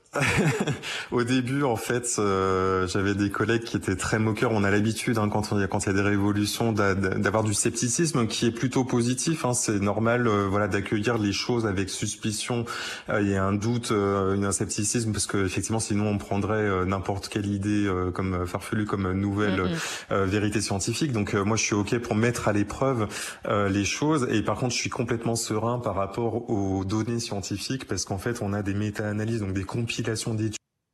au début, en fait, euh, j'avais des collègues qui étaient très moqueurs. On a l'habitude, hein, quand il y a quand il y a des révolutions, d'a, d'avoir du scepticisme qui est plutôt positif. Hein. C'est normal, euh, voilà, d'accueillir les choses avec suspicion euh, et un doute, euh, un scepticisme, parce que effectivement, sinon, on prendrait euh, n'importe quelle idée euh, comme farfelue, comme nouvelle mm-hmm. euh, vérité scientifique. Donc, euh, moi, je suis ok pour mettre à l'épreuve euh, les choses. Et par contre, je suis complètement serein par rapport aux données scientifiques, parce qu'en fait, on a des méta-analyses, donc des compilations d'études.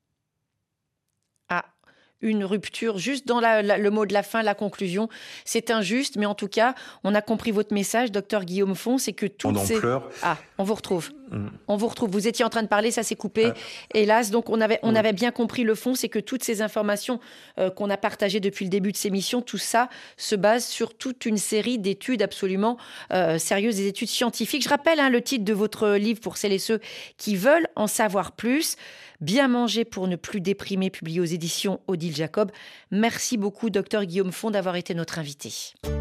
Ah, une rupture juste dans la, la, le mot de la fin, la conclusion. C'est injuste, mais en tout cas, on a compris votre message, docteur Guillaume Font, c'est que toutes on ces... pleure. Ah, on vous retrouve. Mm. On vous retrouve. Vous étiez en train de parler, ça s'est coupé. Ah. Hélas, donc on avait, on mm. avait bien compris le fond, c'est que toutes ces informations euh, qu'on a partagées depuis le début de ces missions, tout ça se base sur toute une série d'études absolument euh, sérieuses, des études scientifiques. Je rappelle hein, le titre de votre livre pour celles et ceux qui veulent en savoir plus. Bien manger pour ne plus déprimer, publié aux éditions Odile Jacob. Merci beaucoup, docteur Guillaume Font, d'avoir été notre invité.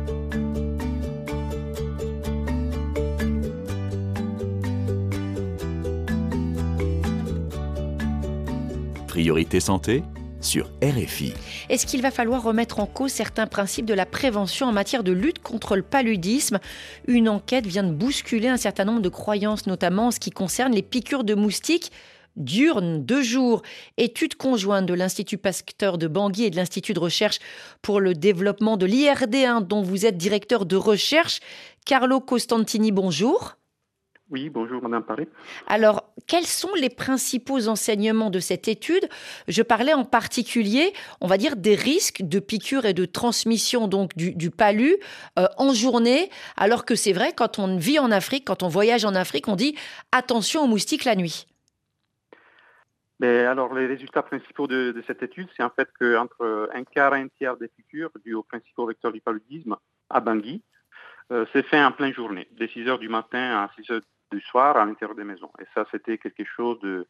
Priorité santé sur R F I. Est-ce qu'il va falloir remettre en cause certains principes de la prévention en matière de lutte contre le paludisme? Une enquête vient de bousculer un certain nombre de croyances, notamment en ce qui concerne les piqûres de moustiques diurnes, deux jours. Étude conjointe de l'Institut Pasteur de Bangui et de l'Institut de recherche pour le développement de l'I R D un, dont vous êtes directeur de recherche. Carlo Costantini, bonjour. Oui, bonjour Madame Paré. Alors, quels sont les principaux enseignements de cette étude? Je parlais en particulier, on va dire, des risques de piqûres et de transmission donc du, du palu euh, en journée, alors que c'est vrai, quand on vit en Afrique, quand on voyage en Afrique, on dit attention aux moustiques la nuit. Mais alors, les résultats principaux de, de cette étude, c'est en fait qu'entre un quart et un tiers des piqûres dues aux principaux vecteurs du paludisme à Bangui, euh, c'est fait en pleine journée, de six heures du matin à six heures du soir à l'intérieur des maisons. Et ça, c'était quelque chose de,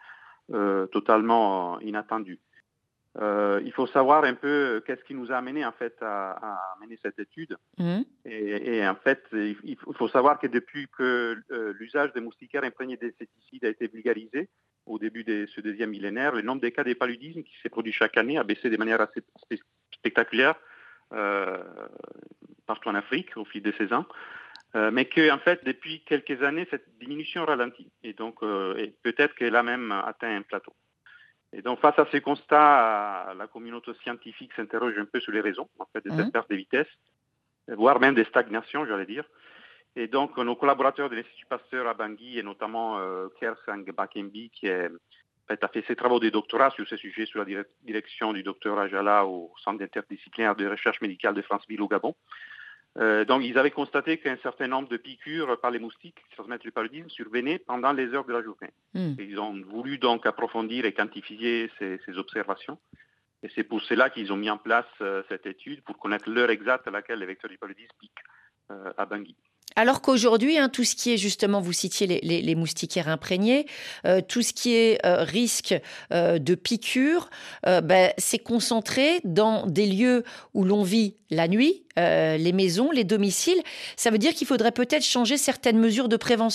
euh, totalement inattendu. Euh, il faut savoir un peu qu'est-ce qui nous a amené en fait à, à mener cette étude. Mmh. Et, et en fait, il, il faut savoir que depuis que euh, l'usage des moustiquaires imprégnés d'insecticides a été vulgarisé au début de ce deuxième millénaire, le nombre des cas de paludisme qui s'est produit chaque année a baissé de manière assez spectaculaire euh, partout en Afrique au fil de ces ans. Euh, mais que en fait, depuis quelques années, cette diminution ralentit. Et donc, euh, et peut-être qu'elle a même atteint un plateau. Et donc, face à ces constats, la communauté scientifique s'interroge un peu sur les raisons en fait, de cette mmh. perte de vitesse, voire même des stagnations, j'allais dire. Et donc, nos collaborateurs de l'Institut Pasteur à Bangui, et notamment euh, Kersang Bakembi, qui est, en fait, a fait ses travaux de doctorat sur ce sujet sous la dire- direction du docteur Ajala au Centre interdisciplinaire de recherche médicale de Franceville au Gabon. Euh, donc, ils avaient constaté qu'un certain nombre de piqûres par les moustiques qui transmettent le paludisme survenaient pendant les heures de la journée. Mmh. Ils ont voulu donc approfondir et quantifier ces, ces observations. Et c'est pour cela qu'ils ont mis en place euh, cette étude pour connaître l'heure exacte à laquelle les vecteurs du paludisme piquent euh, à Bangui. Alors qu'aujourd'hui, hein, tout ce qui est justement, vous citiez les, les, les moustiquaires imprégnés, euh, tout ce qui est euh, risque euh, de piqûres, euh, ben, c'est concentré dans des lieux où l'on vit la nuit, euh, les maisons, les domiciles. Ça veut dire qu'il faudrait peut-être changer certaines mesures de prévention ?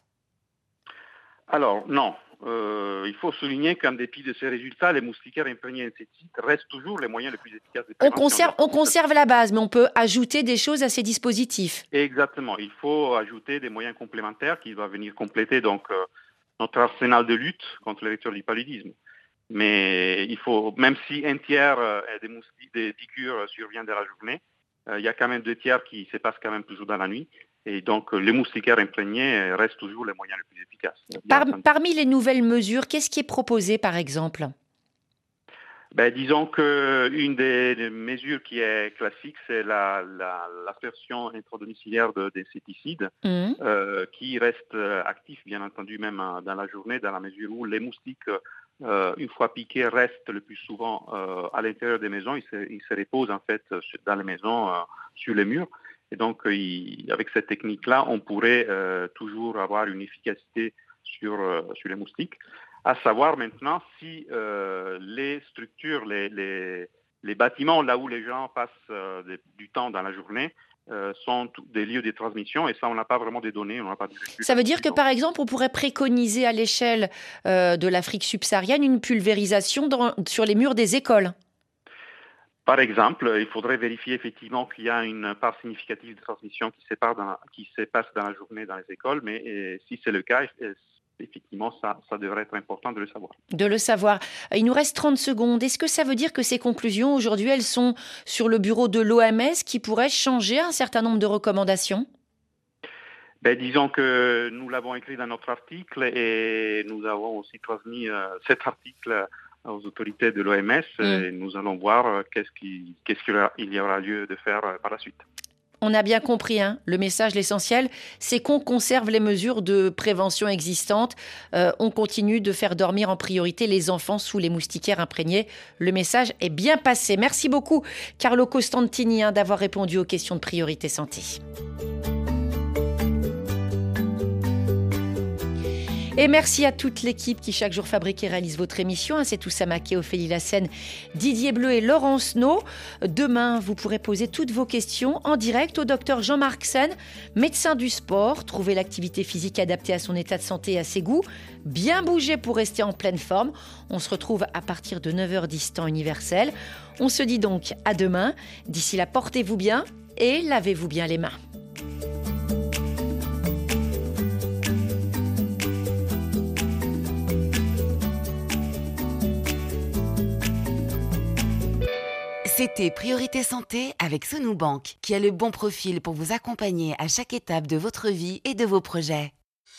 Alors, non. Euh, il faut souligner qu'en dépit de ces résultats, les moustiquaires imprégnés d'insecticides restent toujours les moyens les plus efficaces de prévention. On conserve, on conserve la base, mais on peut ajouter des choses à ces dispositifs. Exactement. Il faut ajouter des moyens complémentaires qui doivent venir compléter donc, euh, notre arsenal de lutte contre les vecteurs du paludisme. Mais il faut, même si un tiers euh, des, moustiques, des piqûres survient de la journée, euh, il y a quand même deux tiers qui se passent quand même toujours dans la nuit. Et donc, les moustiquaires imprégnés restent toujours les moyens les plus efficaces. Par, parmi les nouvelles mesures, qu'est-ce qui est proposé, par exemple ? Ben, disons qu'une des, des mesures qui est classique, c'est la, la, l'aspersion intradomiciliaire de, d'insecticides, mmh. euh, qui reste actif, bien entendu, même dans la journée, dans la mesure où les moustiques, euh, une fois piqués, restent le plus souvent euh, à l'intérieur des maisons. Ils se, ils se reposent, en fait, dans les maisons, euh, sur les murs. Et donc, il, avec cette technique-là, on pourrait euh, toujours avoir une efficacité sur, euh, sur les moustiques. À savoir maintenant si euh, les structures, les, les, les bâtiments là où les gens passent euh, de, du temps dans la journée euh, sont des lieux de transmission. Et ça, on n'a pas vraiment des données. On n'a pas de ça veut dire que, par exemple, on pourrait préconiser à l'échelle euh, de l'Afrique subsaharienne une pulvérisation dans, sur les murs des écoles ? Par exemple, il faudrait vérifier effectivement qu'il y a une part significative de transmission qui, sépare dans la, qui se passe dans la journée dans les écoles, mais et, si c'est le cas, effectivement, ça, ça devrait être important de le savoir. De le savoir. Il nous reste trente secondes. Est-ce que ça veut dire que ces conclusions, aujourd'hui, elles sont sur le bureau de l'O M S qui pourrait changer un certain nombre de recommandations ? Ben, disons que nous l'avons écrit dans notre article et nous avons aussi transmis euh, cet article aux autorités de l'O M S mmh. et nous allons voir qu'est-ce qu'il qu'est-ce qu'il y aura lieu de faire par la suite. On a bien compris, hein, le message, l'essentiel, c'est qu'on conserve les mesures de prévention existantes. Euh, on continue de faire dormir en priorité les enfants sous les moustiquaires imprégnés. Le message est bien passé. Merci beaucoup, Carlo Costantini, hein, d'avoir répondu aux questions de Priorité Santé. Et merci à toute l'équipe qui chaque jour fabrique et réalise votre émission. C'est Toussa Maké, Ophélie Lassène, Didier Bleu et Laurence No. Demain, vous pourrez poser toutes vos questions en direct au docteur Jean-Marc Sen, médecin du sport. Trouvez l'activité physique adaptée à son état de santé et à ses goûts. Bien bouger pour rester en pleine forme. On se retrouve à partir de neuf heures dix temps universel. On se dit donc à demain. D'ici là, portez-vous bien et lavez-vous bien les mains. C'était Priorité Santé avec Sonou Bank, qui a le bon profil pour vous accompagner à chaque étape de votre vie et de vos projets.